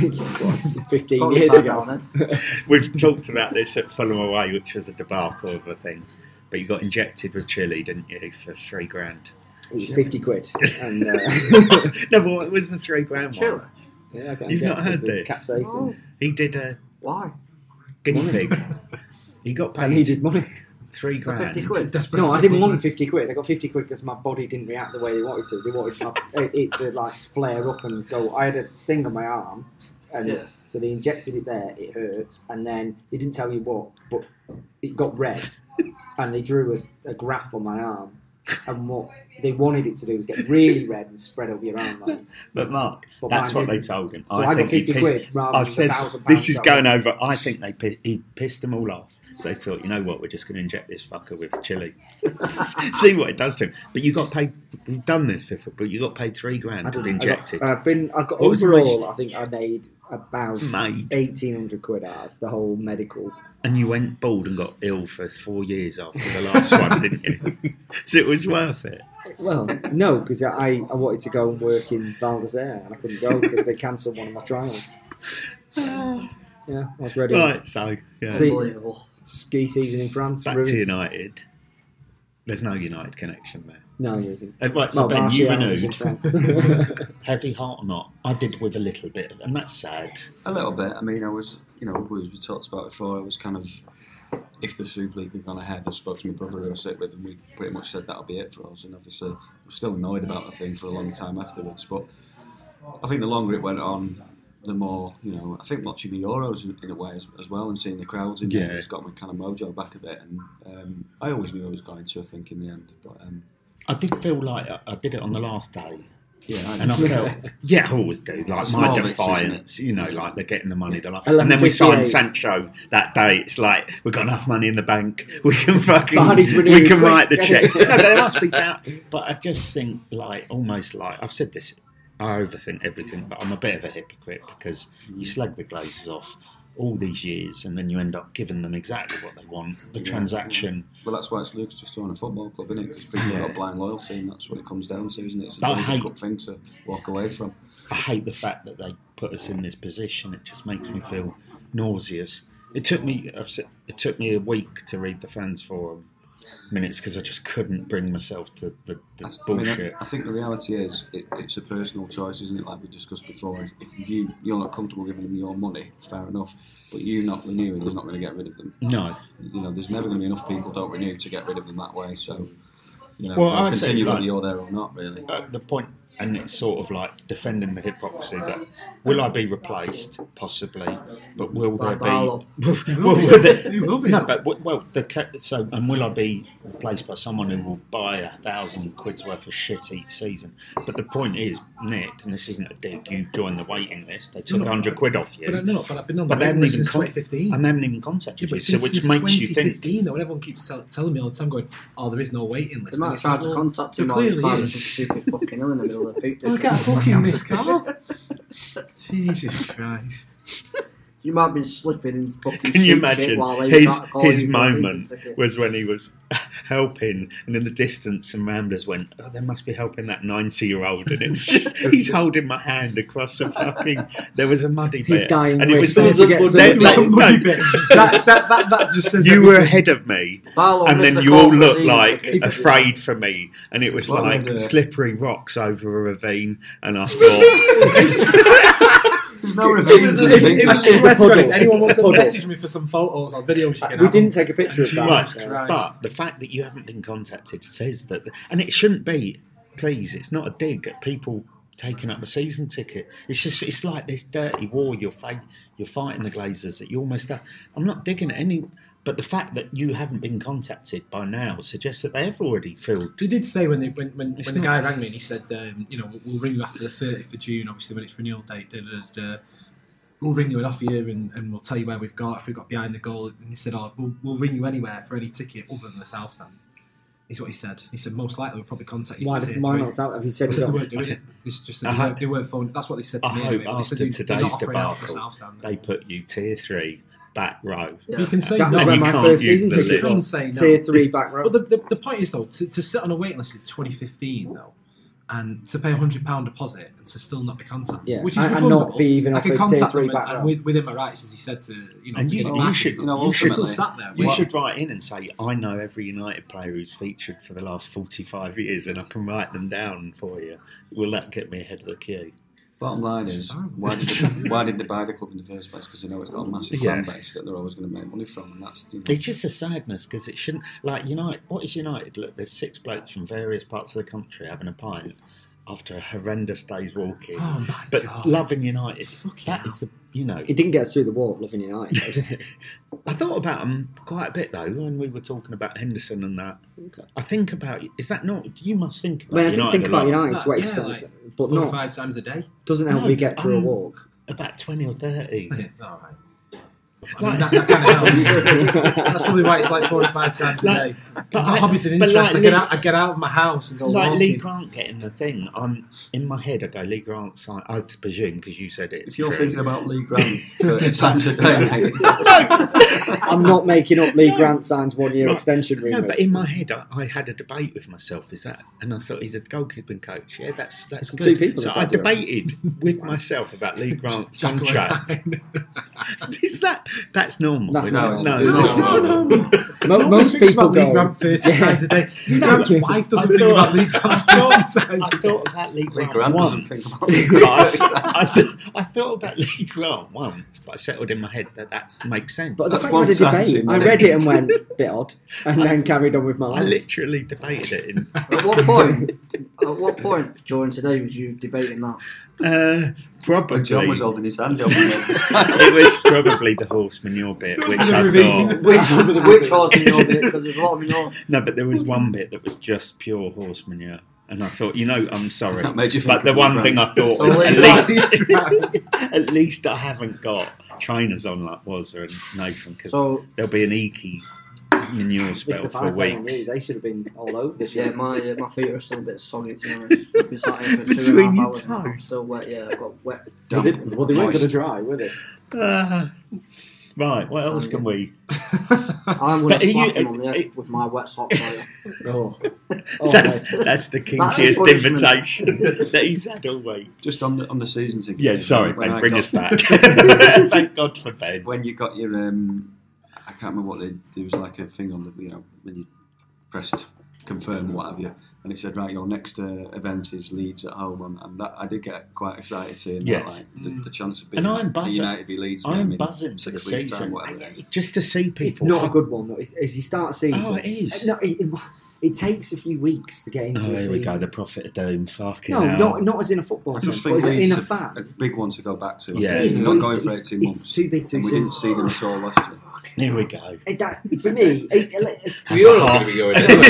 fifteen Probably years back ago. on it. We've talked about this at Fulham away, which was a debacle of a thing. But you got injected with chili, didn't you, for three grand? It was fifty quid. And, uh, No, but what was the three grand Chili? one? yeah, I got You've not injected heard with this? Capsaicin. Oh, He did a why? guinea pig. He got I paid needed money. three For grand. fifty quid. Desperate No, I fifty didn't want quid. fifty quid. I got fifty quid because my body didn't react the way they wanted to. They wanted my, it, it to like flare up and go. I had a thing on my arm, and Yeah. so they injected it there. It hurt, and then they didn't tell you what, but it got red, and they drew a, a graph on my arm. And what they wanted it to do was get really red and spread over your arm. Like. But Mark, But that's mine what they didn't. told him. So I, got think he fifty pissed- quid rather I've than said a thousand this pounds is that going way. over. I think they pi- he pissed them all off. So they thought, you know what, we're just going to inject this fucker with chili, see what it does to him. But you got paid. We've done this before, but you got paid three grand I to didn't- be I got- injected. I've been. I got What was the overall. ratio? I think I made about Made. eighteen hundred quid out of the whole medical. And you went bald and got ill for four years after the last one, didn't you? So it was worth it. Well, no, because I, I wanted to go and work in Val d'Isere and I couldn't go because they cancelled one of my trials. Yeah, I was ready. Right, so yeah. See- Unbelievable. Ski season in France. Back ruined. to United. There's no United connection there. No, he isn't. Uh, Right, so Well, Ben, you Martial was in renewed. France. Heavy heart or not? I did with a little bit, of, and that's sad. A little bit. I mean, I was, you know, as we talked about before, I was kind of, if the Super League had gone ahead, I spoke to my brother who I sit with, and we pretty much said that'll be it for us. And obviously, I was still annoyed about the thing for a long time afterwards. But I think the longer it went on, the more, you know, I think watching the Euros in, in a way as, as well, and seeing the crowds in Yeah. there, it's got my kind of mojo back a bit. And um, I always knew I was going to, I think, in the end. But um, I did feel like I, I did it on the last day. yeah, I And I felt, yeah, I always do. Like Small my bits, defiance, you know, like they're getting the money. They're like, eleven and then we signed fifty-eight. Sancho that day. It's like we've got enough money in the bank. We can fucking, Vardy's we renewed, can quick, write the get check. it. No, but there must be that. But I just think, like, almost like I've said this. I overthink everything, but I'm a bit of a hypocrite because you slag the Glazers off all these years, and then you end up giving them exactly what they want. The transaction. well, that's why it's Luke's just joined a football club, isn't it? Because people Yeah. have got blind loyalty, and that's what it comes down to, isn't it? It's a But I very hate- difficult thing to walk away from. I hate the fact that they put us in this position. It just makes me feel nauseous. It took me I've said, it took me a week to read the fans forum minutes because I just couldn't bring myself to the, the I mean, bullshit. I, I think the reality is it, it's a personal choice, isn't it? Like we discussed before, if, if you you're not comfortable giving them your money, fair enough. But you not renewing is not going to get rid of them. No. You know, there's never going to be enough people don't renew to get rid of them that way. So, you know, Well, they'll I say, continue like- whether you're there or not, really. Uh, the point, and it's sort of like defending the hypocrisy that will I be replaced? Possibly, but will By there be? Barlow. Will, will will be. there- You will be. No, but w- well, the ca- so and will I be replaced by someone who will buy a thousand quid's worth of shit each season? But the point is, Nick, and this isn't a dig. You've joined the waiting list. They took No, no, hundred quid off you, But I, no, but I've been on the but they waiting haven't list even since con- twenty fifteen. and they haven't even Yeah, contacted but you. So since, which since makes you twenty think. fifteen, though, and everyone keeps tell, telling me all the time, going, "Oh, there is no waiting list." They And might it's try like, to well, contact there him while he's clearly climbing is. some stupid fucking hill in the middle of the Peak Look at fucking this car. Jesus Christ! You might have been slipping in fucking Can you sheep shit imagine while they were his trying to call his you for a season moment ticket. was when he was helping, and in the distance, some ramblers went, "Oh, they must be helping that ninety-year-old," and it's just he's holding my hand across a fucking. There was a muddy His bit, dying and it was wish the, to get to they- the they- top. no, Muddy bit. That, that, that, that just says you were everything. ahead of me, Barlow and missed then the you call all for a looked season like ticket. afraid for me, and it was Well, like they do. slippery rocks over a ravine, and I thought. There's no It ravines. was, I it, think. it, I was a swear to God, if puddle. anyone wants to Puddle. message me for some photos or videos, you can We have didn't them. take a picture of Jesus that. Right, so- Christ. but the fact that you haven't been contacted says that, and it shouldn't be. Please, it's not a dig at people taking up a season ticket. It's just, it's like this dirty war you're fight, you're fighting the Glazers that you almost. Have. I'm not digging at any, but the fact that you haven't been contacted by now suggests that they have already filled. They did say when they, when when, It's when the not- guy rang me and he said, um, you know, we'll ring you after the thirtieth of June, obviously when it's renewal date. Da, da, da, da. We'll ring you an off year and, and we'll tell you where we've got, if we've got behind the goal. And he said, oh, we'll, we'll ring you anywhere for any ticket other than the South Stand. Is what he said. He said, most likely we'll probably contact you. Why for does tier why three. not South? Have you said They you got- weren't doing it. This just I they, hope- weren't, they weren't phoning. That's what they said to I me. hope Anyway. They after said they, they're today's not offering out for the debacle, South Stand. they put you tier three, back row. You can say That no. was And where you my can't first use season the ticket list. was. Say no. Tier three back row. But the, the, the point is, though, to, to sit on a waiting list is twenty fifteen, though, and to pay a one hundred pounds deposit and to still not be contacted, Yeah, which is and- and refundable. not be even I can offered contact tier three them back and, row. and with, within my rights, as he said, to you know, And to you, get it you back. should, you know, you should, still ultimately- sat there. you What- should write in and say, I know every United player who's featured for the last forty-five years, and I can write them down for you. Will that get me ahead of the queue? Bottom line is, why did, they, why did they buy the club in the first place? Because they know it's got a massive Yeah. fan base that they're always going to make money from, and that's you know, It's just a sadness because it shouldn't. Like United, what is United? Look, there's six blokes from various parts of the country having a pint after a horrendous day's walking. Oh my but God. loving United, Fucking that hell. is the you know. It didn't get us through the wall, loving United, though, did it? I thought about them quite a bit though when we were talking about Henderson and that. I think about is that not? You must think I about mean, I did United think a about lot. United That- to eighty yeah, percent, like but four or not five times a day. doesn't help No, me get through um, a walk. About twenty or thirty. All right. I mean, that, that kind of helps. That's probably why it's like four or five times a Like, day. but I've got I- hobbies and but interests. like I, get Lee- out, I get out of my house and go Like walking. Lee Grant getting the thing, I'm in my head. I go Lee Grant. Sign, I presume because you said it. if you're true. thinking about Lee Grant thirty times a day, mate, I'm not making up Lee Grant signs one year Right. extension rumours. No, but in my head, I, I had a debate with myself. Is that? And I thought he's a goalkeeping coach. Yeah, that's that's Two good. people So have I said you're right. debated with myself about Lee Grant's Jack contract. Lane. Is that That's normal. That's no, not no, normal. it's not normal. Mo- No one most thinks people about Lee go Grant thirty Yeah. times a day. Lee Grant's No. wife doesn't I think thought- about Lee Grant I thought, thirty times I a day. thought about Lee Lee Grant, Grant once. doesn't think about Lee Grant. I, I, th- I thought about Lee Grant once, but I settled in my head that that makes sense. But the That's fact one we had a time too debate, I many. read it and went, bit odd, and then carried on with my I life. literally debated it. In, At what point? At what point during today was you debating that? uh, probably. When John was holding his hand up. It It was probably the horse manure bit, which The I ravine. thought. Which which horse manure bit? Because there's a lot of manure. No, but there was one bit that was just pure horse manure. And I thought, you know, I'm sorry. That made you think But the of one Lee thing I Grant. thought So was Lee at Grant- least, at least I haven't got trainers on like Wazza and Nathan, because So there'll be an eeky manure It's spell the for five pound weeks. news. They should have been all over this yeah, year. my uh, my feet are still a bit soggy to be honest. I've been sat here for two and a Between half your hours. and I'm toes? still wet. Yeah, I've got wet. Well, they, Damp, well, they weren't moist. going to dry, were they? Uh, right, what else can we? I'm going But to are slap you- him on the are- head with my wet socks. Are you? Oh, oh That's, mate. that's the That kinkiest is punishment. invitation that he's had all week. Just on the on the season ticket. Yeah, sorry, when Ben, I bring got- us back. Thank God for Ben. When you got your, um, I can't remember what they. There was like a thing on the, you know, when you pressed confirm or what have you, and it said, right, your next uh, event is Leeds at home, and, and that I did get quite excited seeing Yes. that, like the, the chance of being And I'm a buzzing. United v Leeds I game am in buzzing for the six weeks' season. time, whatever it is. Just to see people. It's not a good one, though. It, as you start a season... Oh, it is. No, it, it, it takes a few weeks to get into Oh, a here season. we go, the prophet of doom. Fucking No, hell. not, not as in a football I sense, just but think as in Leeds a is a, fan. a big one to go back to. Yeah. It is, They're but not going it's, for it's, eighteen it's months. too big too and we soon. didn't see them at all last year. Here we go. It, that, for me, it, it, We all going to be going anyway.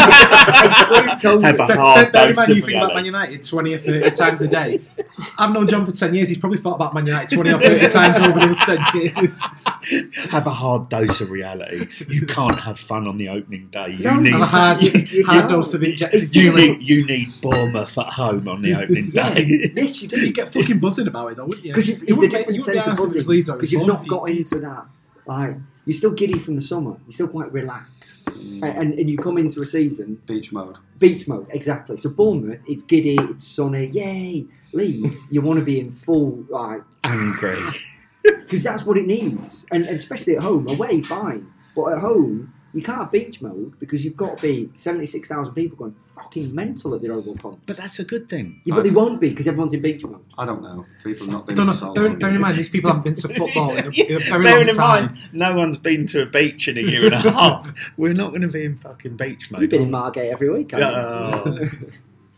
it, Have a Bear hard bear in dose mind, you of think about Man reality. United twenty or thirty times a day. I've known John for ten years. He's probably thought about Man United twenty or thirty times over those ten years. Have a hard dose of reality. You can't have fun on the opening day. You No, need Have a hard, You- you hard can't. dose of injected It's you chili. need, you need Bournemouth at home on the opening yeah, day. yes, you do. You'd get fucking buzzing about it though, wouldn't you? Because You it's a wouldn't be- different you wouldn't be sense of asked if it was buzzing. Leeds or it was Because you've not Bournemouth. got into that. Like, you're still giddy from the summer. You're still quite relaxed. Mm. And, and, and you come into a season, Beach mode. beach mode, exactly. So Bournemouth, it's giddy, it's sunny, yay. Leeds, you want to be in full, like, Angry. because that's what it needs. And, and especially at home, away, fine. But at home, you can't have beach mode because you've got to be seventy-six thousand people going fucking mental at the Oval Comps. But that's a good thing. Yeah, but they won't be because everyone's in beach mode. I don't know. People have not I been don't to know. so Bear, long. bear in mind, these people haven't been to football in a, in a very Bearing long in time. mind, no one's been to a beach in a year and a half. We're not going to be in fucking beach mode. You've been in are Margate every week, haven't Oh. you?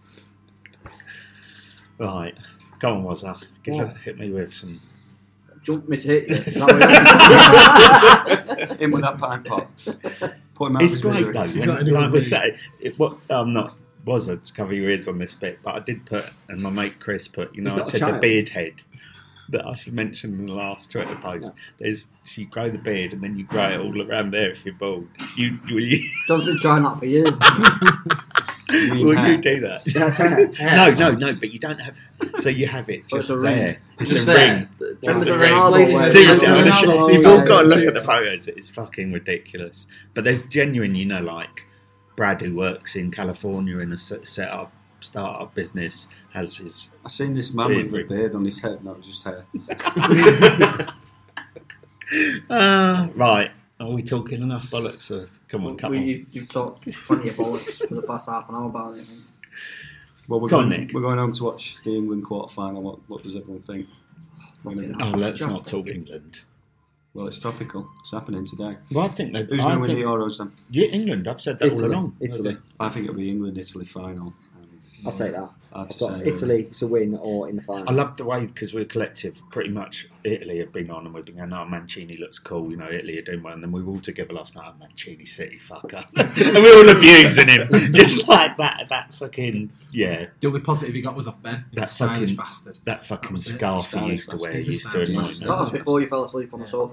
Right. Go on, Wazza. Give What? it, hit me with some. Jump me to hit you. Is that what it is? In with that pine pot. Put him out It's of his great misery. though. He's When, not anyone like we really. say, it, what I'm not was a cover your ears on this bit, but I did put, and my mate Chris put, you know, He's I not a said the child. beard head that I mentioned in the last Twitter post. There's so you grow the beard and then you grow it all around there if you're bald. You will you, John's been trying that for years. You mean will hair? you do that? That's it. No, no, no. But you don't have. So you have it So it's just a ring. there. It's Just a there. ring. Just Remember a the ring. Ronaldo way? Seriously, Yeah, I'm gonna Ronaldo show- way. you've all got to Yeah. look at the photos. It's fucking ridiculous. But there's genuine, you know, like Brad who works in California in a set set up startup business has his. I seen this man Beard with a ring. beard on his head, and that was just hair. Uh, right. Are we talking enough bollocks? Or, come on, come we, on. you, you've talked plenty of bollocks for the past half an hour about it. I think. Well, we're Go on, going, Nick. we're going home to watch the England quarter final. What, what does everyone think? We're gonna- Oh, let's not talk England. Well, it's topical. It's happening today. Well, I think they. Who's I going to win think, the Euros then? yeah, England. I've said that all Italy. along. Italy. I think it'll be England Italy final. Um, I'll take that. Hard I've to got say. Italy to win or in the final. I love the way, because we're collective, pretty much Italy have been on and we've been going, oh, Mancini looks cool, you know, Italy are doing well. And then we were all together last night, oh, Mancini City, fucker. And we're all abusing him. Just like that, that fucking, yeah, The only positive he got was off Ben. He's That a stylish fucking- bastard. that fucking was it. scarf he Stylish used to wear, bastard. he used to He's a annoy stylish me. That was before you fell asleep on the sofa,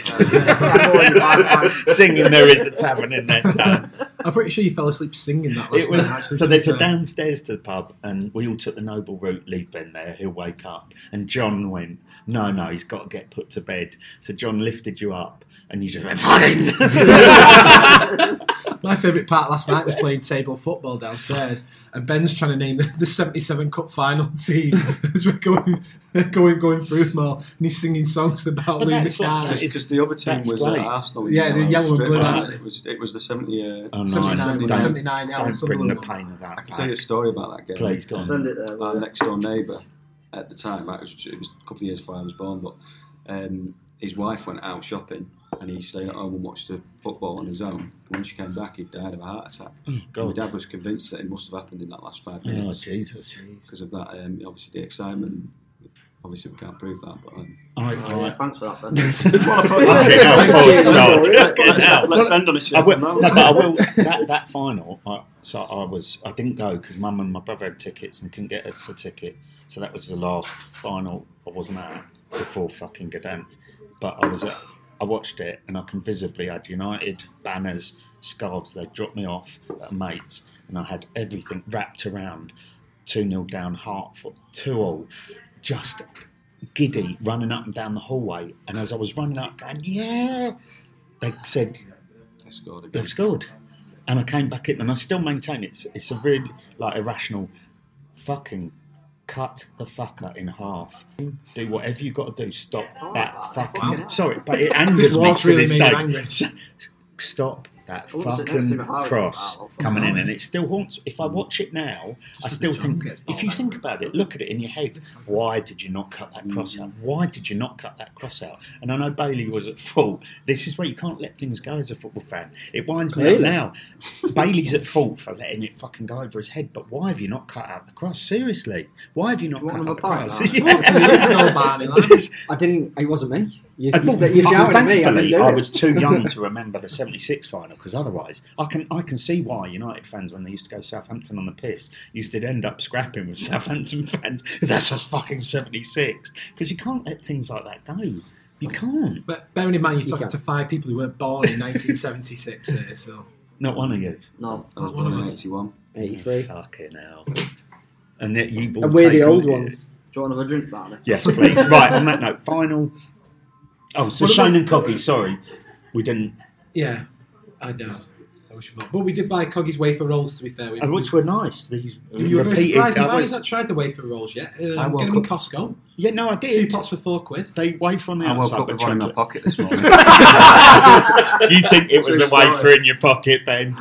Ben. Singing There Is a Tavern in That Town. I'm pretty sure you fell asleep singing that last It was night, actually, so. to There's be a fair. downstairs to the pub, and we all took the noble route. Leave Ben there; he'll wake up. And John went, "No, no, he's got to get put to bed." So John lifted you up, and you just went, "Fine." My My favourite part last night was playing table football downstairs, and Ben's trying to name the, the seventy-seven Cup final team as we're going, going, going through them all, and he's singing songs about But Lee that's what- McCarthy. Because the other team That's was great. uh, Arsenal. Yeah, the yellow and strip, blue, wasn't aren't it? It was, it was the seventy. Uh, Oh, no, seventy-nine, don't- seventy-nine, yeah, Don't bring the Sunderland one. pain of that. I can tell you a back. story about that game. Please, go on. Send it there. Our next door neighbour at the time, it was, it was a couple of years before I was born, but um, his wife went out shopping and he stayed at home and watched the football on his own. And when she came back, he died of a heart attack. And my God. dad was convinced that it must have happened in that last five Oh, minutes Jesus. because of that. Um, obviously, the excitement. Obviously, we can't prove that, but um, I, Yeah, I, thanks for that, Ben. Fucking hell, full Cheers, sod. sorry. Fucking let's, hell. let's end on a I shit will, note. no, but I will. That, that final, I, so I was. I didn't go because Mum and my brother had tickets and couldn't get us a ticket. So that was the last final I wasn't at before fucking Gdansk. But I was at. I watched it and I can visibly had United banners, scarves. They dropped me off at mates, and I had everything wrapped around. Two nil down, Hartford, two all, just giddy, running up and down the hallway. And as I was running up, going, yeah, they said They scored again. they've scored. And I came back in, and I still maintain it's it's a really like irrational fucking cut the fucker in half. Do whatever you got to do. Stop that fucking. Sorry, but it angers This me walk's to really this made day. him angry. Stop that I want to sit next to fucking him at Harrow cross about that. coming in, and it still haunts. If I watch it now, I still John think. gets If you bowled think about it, look at it in your head. Why did you not cut that cross out? Why did you not cut that cross out? And I know Bailey was at fault. This is where you can't let things go as a football fan. It winds me up Really? now. Bailey's at fault for letting it fucking go over his head. But why have you not cut out the cross? Seriously, why have you not Do you cut want out the another pint cross? now? Talk to me, let's go, Barney, lad. I didn't. It wasn't me. You, I you, thought- you're shouting at me. I didn't Thankfully, do I it. was too young to remember the seventy-six final because otherwise, I can I can see why United fans, when they used to go Southampton on the piss, used to end up scrapping with Southampton fans because that's just fucking seventy-six. Because you can't let things like that go. You can't. But bearing in mind, you're You talking can. to five people who weren't born in nineteen seventy-six here, so. Not one of you. No. I was One of born in us. eighty-one. eighty-three. Fucking hell. And that you've all And we're the taken old it. ones. Do you want another drink, Barney? Yes, please. Right, on that note, final. Oh, so What Shane about- and Coggy, sorry. We didn't. Yeah, I know. I wish we might. But we did buy Coggy's wafer rolls, to be fair. We, And which were nice. These you were very repeated. surprised. that Barney's was- not tried the wafer rolls yet. Um, I get woke them in up- Costco. Yeah, no, I Two did. pots for four quid. They wafer on the I woke outside, up but with one in my chocolate. pocket this morning. You think it was True a wafer story. in your pocket then?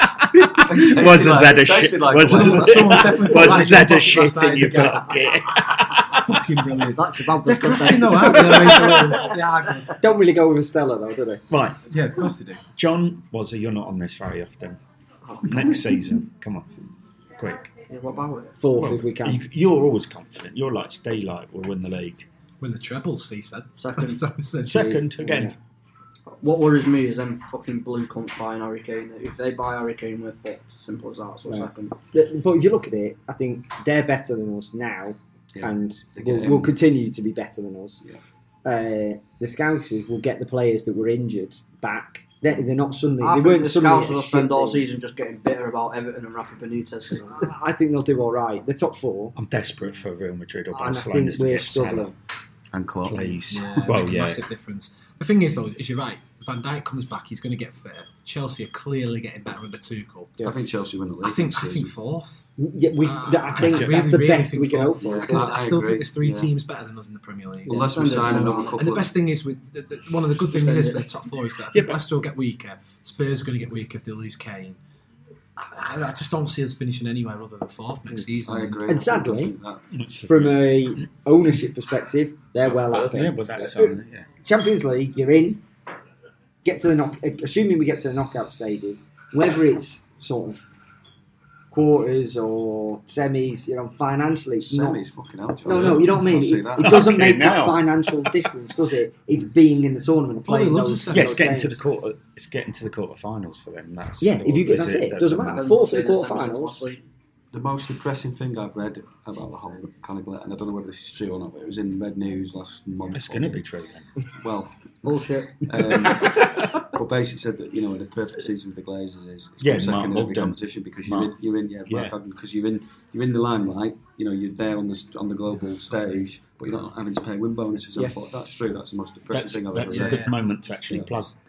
Tasted was a like- Zed a tasted shit? like Was a a wafer. Someone definitely put was that a in Zed your a pocket shit last in night your as a pocket? Fucking brilliant. That kebab They're was good. cracking though, aren't they? The wafer rolls. They are good. Don't really go with Stella though, do they? Right, Yeah, of course they do. John Wazza, you're not on this very often. Next season, come on, quick. Yeah, what about it? Fourth Well, if we can. You, you're always confident. You're like Steve, like we'll win the league. Win the treble, Steve said. Second. So I said, Second again. What worries me is them fucking blue cunts buying Harry Kane. If they buy Harry Kane, we're fucked. Simple as that. So Right. second. The- But if you look at it, I think they're better than us now, Yeah. and They get will, him. will continue to be better than us. Yeah. Uh, the Scousers will get the players that were injured back. They're, they're not suddenly. I they think weren't the suddenly. Scouts a will spend shit all team. season just getting bitter about Everton and Rafa Benitez. I think they'll do all right. The top four, I'm desperate for Real Madrid or and I Barcelona think to we're get Salah, struggling. And Klopp. please. Yeah, well, make a yeah. massive difference. The thing is, though, is you're right. Van Dijk comes back, he's going to get fit. Chelsea are clearly getting better under Tuchel. Yeah. I think Chelsea win the league. I think next I think season. fourth. Yeah, we, Uh, that- I think I that's really, the really best think we can so. hope for. Yeah. Because I- I, I still agree, think there's three yeah. teams better than us in the Premier League. Unless Yeah, we spend it sign all another on- couple And the of... best thing is with the, the, one of the good things is for the top four is that I Yeah, think but- Leicester will get weaker. Spurs are going to get weaker if they lose Kane. I, I just don't see us finishing anywhere other than fourth next season. I agree. And I think- sadly- I think that- It's- From a ownership perspective, they're well That's at yeah, it. but that's um, yeah. Champions League, you're in. Get to the knock. Assuming we get to the knockout stages, whether it's sort of quarters or semis, you know, financially, it's not. Semis, fucking hell. No, no, you know what I mean. I'll see It, that. it doesn't Okay, make that now. financial difference, does it? It's being in the tournament and Well, playing he loves those, the Yeah, it's those getting games. to the quarter. It's getting to the quarterfinals for them. That's Yeah, if you get- is that's it. that- Doesn't that- matter. Then Fourth to say the the semis quarterfinals. last week. The most depressing thing I've read about the whole kind of, and I don't know whether this is true or not, but it was in Red News last month. It's going to be true then. Well, Bullshit. um, but basically said that, you know, in a perfect season for the Glazers is it's Yeah, come second Mark in every Ogden. competition because you're in, Mark. you're in, yeah, Yeah. Mark Ogden, because you're in, you're in the limelight. You know, you're there on the st- on the global stage, but you're not having to pay win bonuses. And Yeah. I thought that's true. That's the most depressing That's, thing I've that's ever a read. good moment to actually Yeah. plug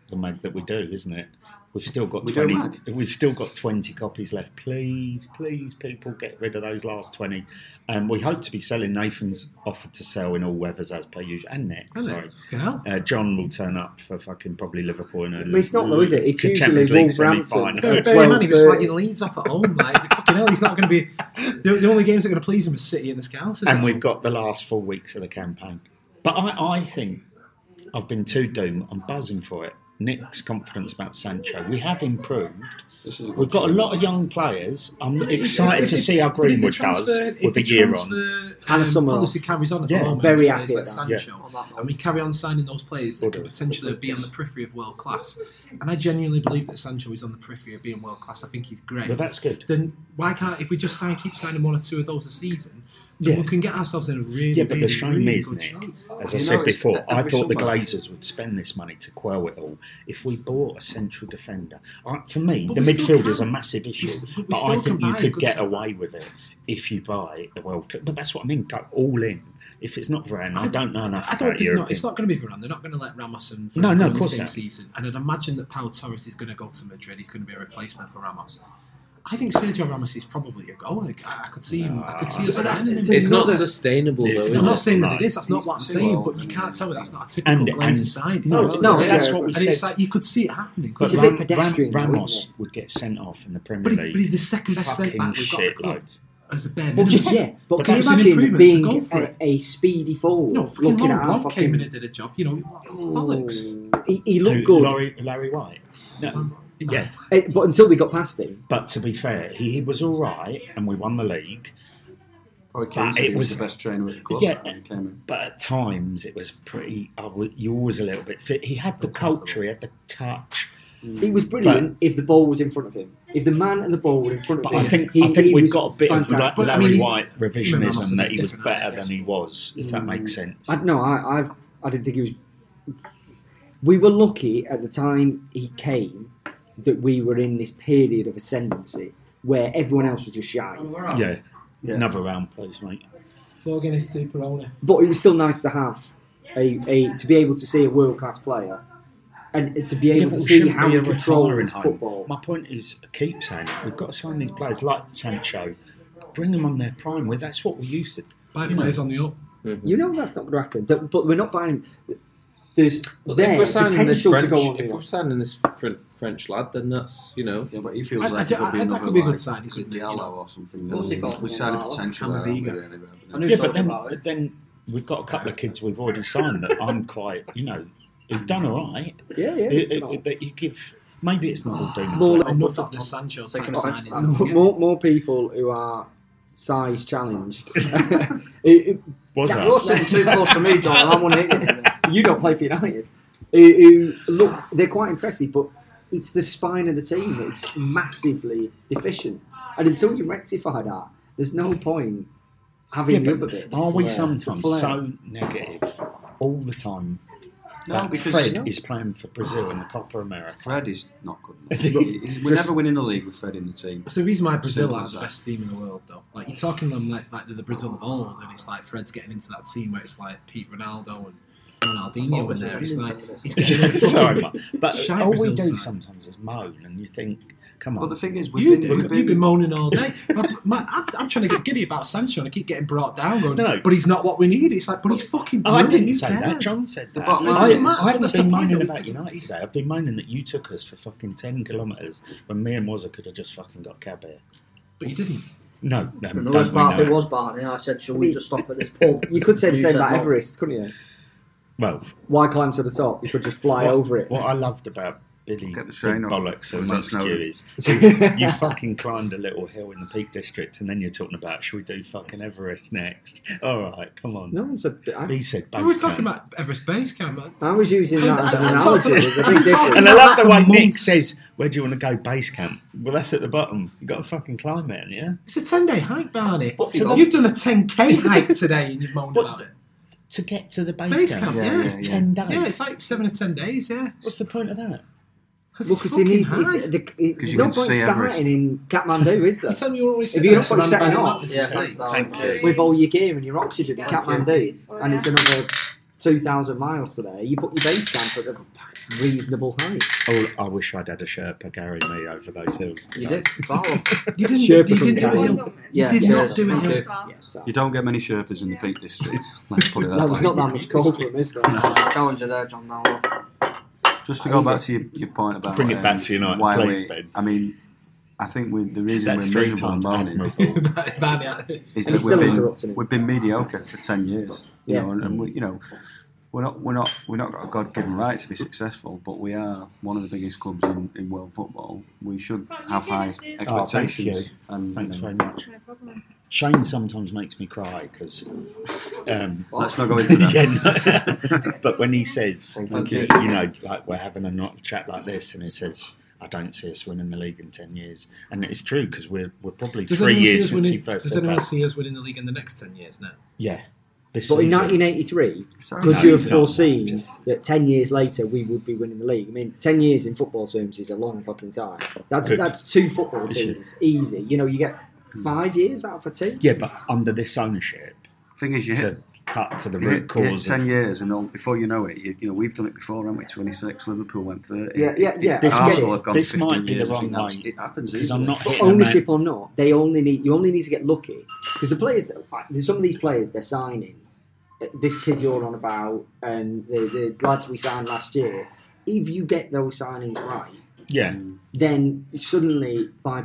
the mag that we do, isn't it? We've still got We do a twenty. mag? We've still got twenty copies left. Please, please, people, get rid of those last twenty. Um, we hope to be selling. Nathan's offered to sell in all weathers as per usual, and Nick. Is it? Sorry, Fucking hell. uh, John will turn up for fucking probably Liverpool in a. But it's not though, is it? It's usually Champions League Wolverhampton. semi-final. Bear, At bear in mind, he was twelve thirty. slagging Leeds off at home. Like, fucking hell, he's not going to be. The, the only games that are going to please him is City and the Scousers. And we've got the last four weeks of the campaign. But I, I think I've been too doomed. I'm buzzing for it. Nick's confidence about Sancho. We have improved. This is a good We've got a team. lot of young players. I'm But if- excited if to it- see how but if the Greenwood transfer- does if with the the year on. transfer, And um, summer policy carries on at Yeah. the moment. Very with happy players at like that. Sancho, and we carry on signing those players that Will could do. potentially be on the periphery of world class. And I genuinely believe that Sancho is on the periphery of being world class. I think he's great. But that's good. Then why can't if we just sign, keep signing one or two of those a season, then Yeah. we can get ourselves in a really, Yeah, but really, the shame really is, good Nick, shape. as I You said know, it's before, I every thought the summer. Glazers would spend this money to quell it all. If we bought a central defender, I, for me, But the we still midfield is a can. massive issue. We st- we but still I can think you buy a could good get centre. away with it if you buy the world. But that's what I mean. Go all in. If it's not Varane, I don't know enough I don't about think Europe. no, it's not going to be Varane. They're not going to let Ramos and No, Varane no, go of in the course same not. season. And I'd imagine that Pau Torres is going to go to Madrid. He's going to be a replacement for Ramos. I think Sergio Ramos is probably a goal. I, I could see him. I could see But him that's- signing it's him. It's not another- sustainable, though, It's is I'm it? not saying that No. it is. That's not what I'm He's saying. too But you old. can't tell me that's not a typical And, Glazer and signing. no, No, no, yeah, that's yeah, what we and it's said. like you could see it happening. It's a Ram- bit pedestrian, Ram- though, Ramos isn't it? would get sent off in the Premier But, he, League. but he's the second best centre Fucking back we've got at the club. shitload. As a bare Well, minimum. yeah, but But can you that's an imagine improvement, being so go for a, it. a speedy forward No, fucking looking Laurie at our Blount fucking... came in and did a job. You know, it was bollocks. He, he looked Who, good, Larry, Larry White. No, yeah, eh, but until they got past him, but to be fair, he, he was all right, and we won the league. Roy Keane But said it he was was- the best trainer at the club Yeah. when he came in. But at times it was pretty. I was, you were always a little bit fit. He had the culture, he had the touch. he was brilliant if the ball was in front of him. If the man and the ball were in front of But him, I think he, I think he we've was got a bit fantastic. of like But, I Larry mean, he's- White Ramos is a revisionism that bit he was different, I better guess. than he was, if that makes sense. I, no, I, I've, I didn't think he was. We were lucky at the time he came that we were in this period of ascendancy where everyone else was just shy. Yeah. Yeah. Another round, please, mate. Four Guinness, two Peroni. But it was still nice to have a, a to be able to see a world class player and to be Yeah, able but to we see shouldn't how be he a controlled retiring home. football. My point is, I keep saying it, we've got to sign these players like Sancho, bring them on their prime. Well, that's what we used to. Buy you players know. on the up. You know that's not going to happen. That- But we're not buying. There's But there if we're signing this potential French, to go on. if here. we're signing this French, French lad, then that's you know. Yeah, but he feels I- like I- it would I- be that another could be a good like, signing, is it couldn't it, you Diallo know? or something. What's he called? We signed a Diallo? potential there, haven't we, Camavinga. really, haven't I we? knew Yeah, talking but then, about it. but then we've got a couple of kids we've already signed that I'm quite, you know, who've done all right. Yeah, yeah. It- it- it- that you give. Maybe it's not all doom and More gloom. Enough of the Sancho type Second signings. offence. that we get. more, more people who are size challenged. it, it, Was That's that? You're sitting too close to me, John. and I want to hit you. you don't play for United. Who, who look, they're quite impressive, but it's the spine of the team that's massively deficient. And until you rectify that, there's no point having Yeah, the but other bits. are we Yeah. sometimes The flair. so negative all the time No, that because Fred No. is playing for Brazil in the Copa America? Fred is not good enough. He- he- We're never winning the league with Fred in the team. It's the reason why Brazil Simple are as the that. best team in the world, though. Like you're talking them like like they're the Brazil of old, and it's like Fred's getting into that team where it's like Pete Ronaldo and Ronaldinho in there. It's like he's getting Sorry, Mark. But Shite all we Brazil do side. sometimes is moan, and you think, come But on. the thing is, we've You been, do. we've You've been, been moaning all day. My- my- I'm, I'm trying to get giddy about Sancho, and I keep getting brought down. Going, No. but he's not what we need. It's like, but he's fucking Oh, I brilliant. didn't Who say cares? that. John said The that. bottom line I, is- doesn't matter. I haven't That's the been point, moaning though. about It doesn't- United today. I've been moaning that you took us for fucking ten kilometres when me and Wazza could have just fucking got cab here. But you didn't. No, no, The don't worst we part of it know. was Barney. I said, shall we just stop at this pub? You could say the You same said about no. Everest, couldn't you? Well, Why climb to the top? You could just fly what, over it. What I loved about Billy Get the Big train on. Bollocks Was amongst that you Snowden? is you, you fucking climbed a little hill in the Peak District, and then you're talking about should we do fucking Everest next? All right, come on. No one said. I, He said We were base talking camp. about Everest Base Camp. but- I was using that as an I- I analogy. talked to- There's a I've big been talking difference. And I about love that the way for Nick months. says, "Where do you want to go? Base camp." Well, that's at the bottom. You got to fucking climb it, yeah. It's a ten-day hike, Barney. What, to the- You've done a ten K hike today, and you've moaned What about it. To get to the base, Base camp, camp, yeah. it's Yeah, ten days. Yeah, it's like seven or ten days. Yeah, What's the point of that? because Well, it's 'cause fucking you need, high. it's, the, it, there's you no can point see starting Everest. in Kathmandu, is there? You tell me you're always If you don't sitting put there setting surrounded off, by Yeah, mountains. thanks, Thank Darren. you. with all your gear and your oxygen in Kathmandu, and it's another two thousand miles today, you put your base camp at a reasonable height. Oh, I wish I'd had a Sherpa carry me over those hills. Today. You did. Follow. You didn't, Sherpa you from didn't do Canada. a hill. You Yeah, did yeah, not do a yeah. hill. Yeah, so. You don't get many Sherpas in the Peak District. Let's put it that No, way. there's not that much coal for him, is there? No, challenger there, John. Now, look. Just to go back to your, your point about Bring it um, back to United, why please, we, Ben. I mean, I think we, the reason That's we're three miserable and times moaning admirable. Barney, is And that he's we've still been, interrupting him. we've been mediocre for ten years. You Yeah. know, and, and we, you know, we're not we're not we're not got a God-given right to be successful, but we are one of the biggest clubs in, in world football. We should have high Oh, thank you. expectations. and Thanks you very know, much. Shane sometimes makes me cry because. Um, let's not go into that. yeah, no. But when he says, Thank you. you. know, like we're having a not chat like this, and he says, "I don't see us winning the league in ten years," and it's true because we're we're probably does three anyone see years us since winning, he first Does said anyone that. see us winning the league in the next ten years now? Yeah, this But in season. nineteen eighty-three, Sorry. could No, you it's have not, foreseen no, just- that ten years later we would be winning the league? I mean, ten years in football terms is a long fucking time. That's Good. that's two football This year. teams, easy. You know, you get five years out of a team. Yeah, but under this ownership, Thing is, you it's hit, a cut to the you root hit, you hit cause. ten of, years, and all, before you know it, you, you know we've done it before, haven't we? twenty-six, Liverpool went thirty. Yeah, yeah, yeah, This Arsenal might- have gone this fifteen might be the years. I wrong think that's- way, It happens because easily. I'm not But hitting a man- ownership or not, they only need you only need to get lucky because the players that there's some of these players they're signing. uh, This kid you're on about and the, the lads we signed last year. If you get those signings right, Yeah, then suddenly by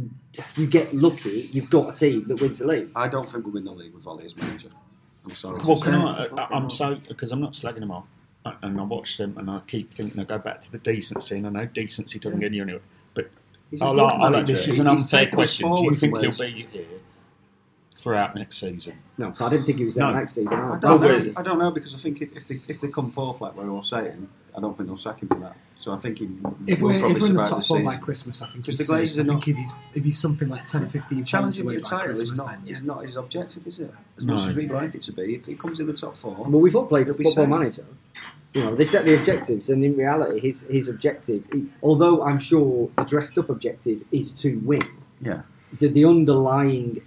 you get lucky, you've got a team that wins the league. I don't think we win the league with Volley as manager. I'm sorry. to well, say. can I? I I'm so because I'm not slagging them off, and I watch them, and I keep thinking I go back to the decency, and I know decency doesn't get you anywhere. But He's a I good like, I like manager. this is an He's unfair taken us question. Do you forward think to he'll Wales. be here throughout next season? No, I didn't think he was there No. next season. I That don't, was know, easy. I don't know because I think if they if they come fourth like we were all saying, I don't think they'll sack him for that. So I think he If will we're, probably if we're in the survive top the four season. by Christmas, I think Because he's the Glazers safe. I are think not- if he's if he's something like ten or fifteen points Challenging away for the by title is Christmas, not then yeah. is not his objective, is it? As No. much as we'd like it to be, if he comes in the top four, Well, we've all played He'll be football safe. manager. You know, they set the objectives, and in reality, his his objective, he- although I'm sure the dressed up objective is to win, yeah. the, the underlying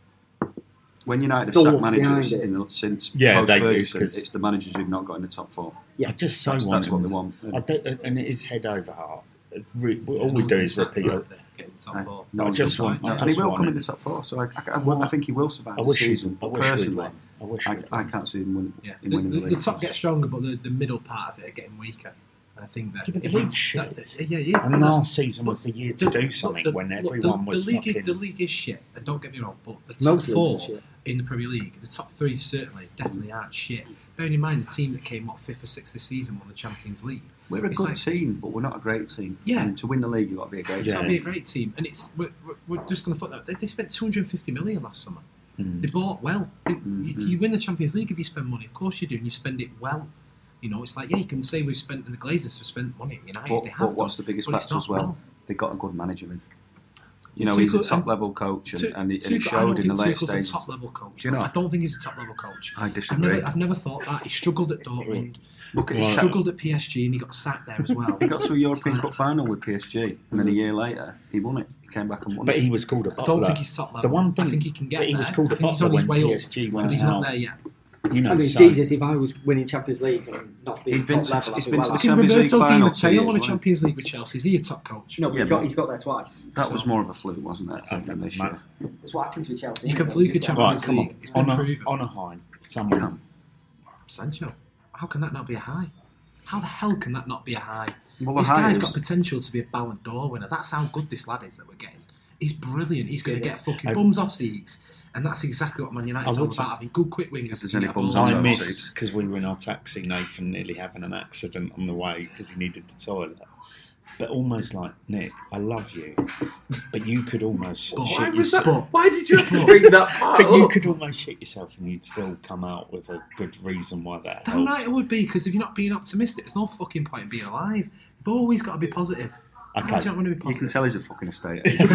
When United have Thoughts sacked managers behind it. in the, since Yeah, post they do, Ferguson, 'cause- it's the managers who've not got in the top four. yeah, I just so That's, want that's what him. they want. I don't, and it is head over heart. It re- all Yeah, we no do one's is been repeat sacked it. right there, getting top I, four. no, I one's just gonna want- fight. I and he just will want come in him. the top four. So I, I, I, I think he will survive I the wish he'd- season. I But wish we'd personally, won. I wish I, we'd I won. can't see him win, Yeah. him The, winning the, the, the league. top gets stronger, but the, the middle part of it are getting weaker. And I think that Yeah, but the if you- league's shit. that- yeah, yeah, And that's- last season was the year to the- do look, something the- when look, everyone the, was the league fucking. Is, the league is shit, and don't get me wrong, but the top Most four leagues are shit. in the Premier League, the top three certainly definitely aren't shit. Bearing in mind the team that came up fifth or sixth this season won the Champions League. We're a It's good like- team, but we're not a great team. Yeah. And to win the league, you've got to be a great It's Yeah. got to be a great team, and it's we're, we're, we're just on the foot. They, they spent two hundred fifty million last summer. Mm. They bought well. They, Mhm. you, you win the Champions League if you spend money. Of course you do, and you spend it well. You know, it's like yeah, you can say we've spent, and the Glazers have spent money. at United, But, they have but what's done, the biggest but it's factor not as well? They got a good manager in. You Yeah, know, he's a Tuchel- top level coach, and, Tu- and, it, and it Tuchel- I showed don't in the think late Tuchel's stages. a top level coach. Do you know? I don't think he's a top level coach. I I've disagree. never, I've never thought that. He struggled at Dortmund. Look at He his struggled at P S G, and he got sacked there as well. He got to a European It's like- Cup final with P S G, and then a year later, he won it. He came back and won But it. he was called a I butler. don't think he's top level. The one thing I think he can get that he was there. called I a think he's butler on his when way P up, S G but went he's out. not there yet. You know, I mean, so- Jesus, if I was winning Champions League and not being He's been top to- level, I'd he's be been well to the happy. Fucking Champions League Roberto Di final two Matteo years, won a wasn't Champions League with Chelsea. Is he a top coach? No, but Yeah, he got, but- he's got there twice. That So- was more of a fluke, wasn't it? I Than don't this know. year. That's what happens with Chelsea. You can isn't it? fluke a Just like- Right, Champions come on. League. It's been On a, proven. on a high. You Someone. can't. Sancho. How can that not be a high? How the hell can that not be a high? Well, the This high guy's is- got potential to be a Ballon d'Or winner. That's how good this lad is that we're getting. He's brilliant. He's going to get fucking I- bums off seats. And that's exactly what Man United's I all would about, say- having good quick wingers. If there's that can any get bums balls on I those out. missed seats. because we were in our taxi. Nathan nearly having an accident on the way because he needed the toilet. But almost like Nick, I love you, but you could almost But- shit Why was yourself. that? Why did you have to bring that part But you up? could almost shit yourself, and you'd still come out with a good reason why that Damn helped. right it would be, because if you're not being optimistic, there's no fucking point in being alive. You've always got to be positive. How Okay. do you not want to be You positive? can tell he's a fucking estate agent.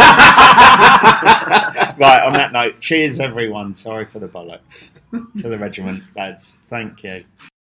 Right, on that note, cheers everyone. Sorry for the bollocks. To the regiment, lads. Thank you.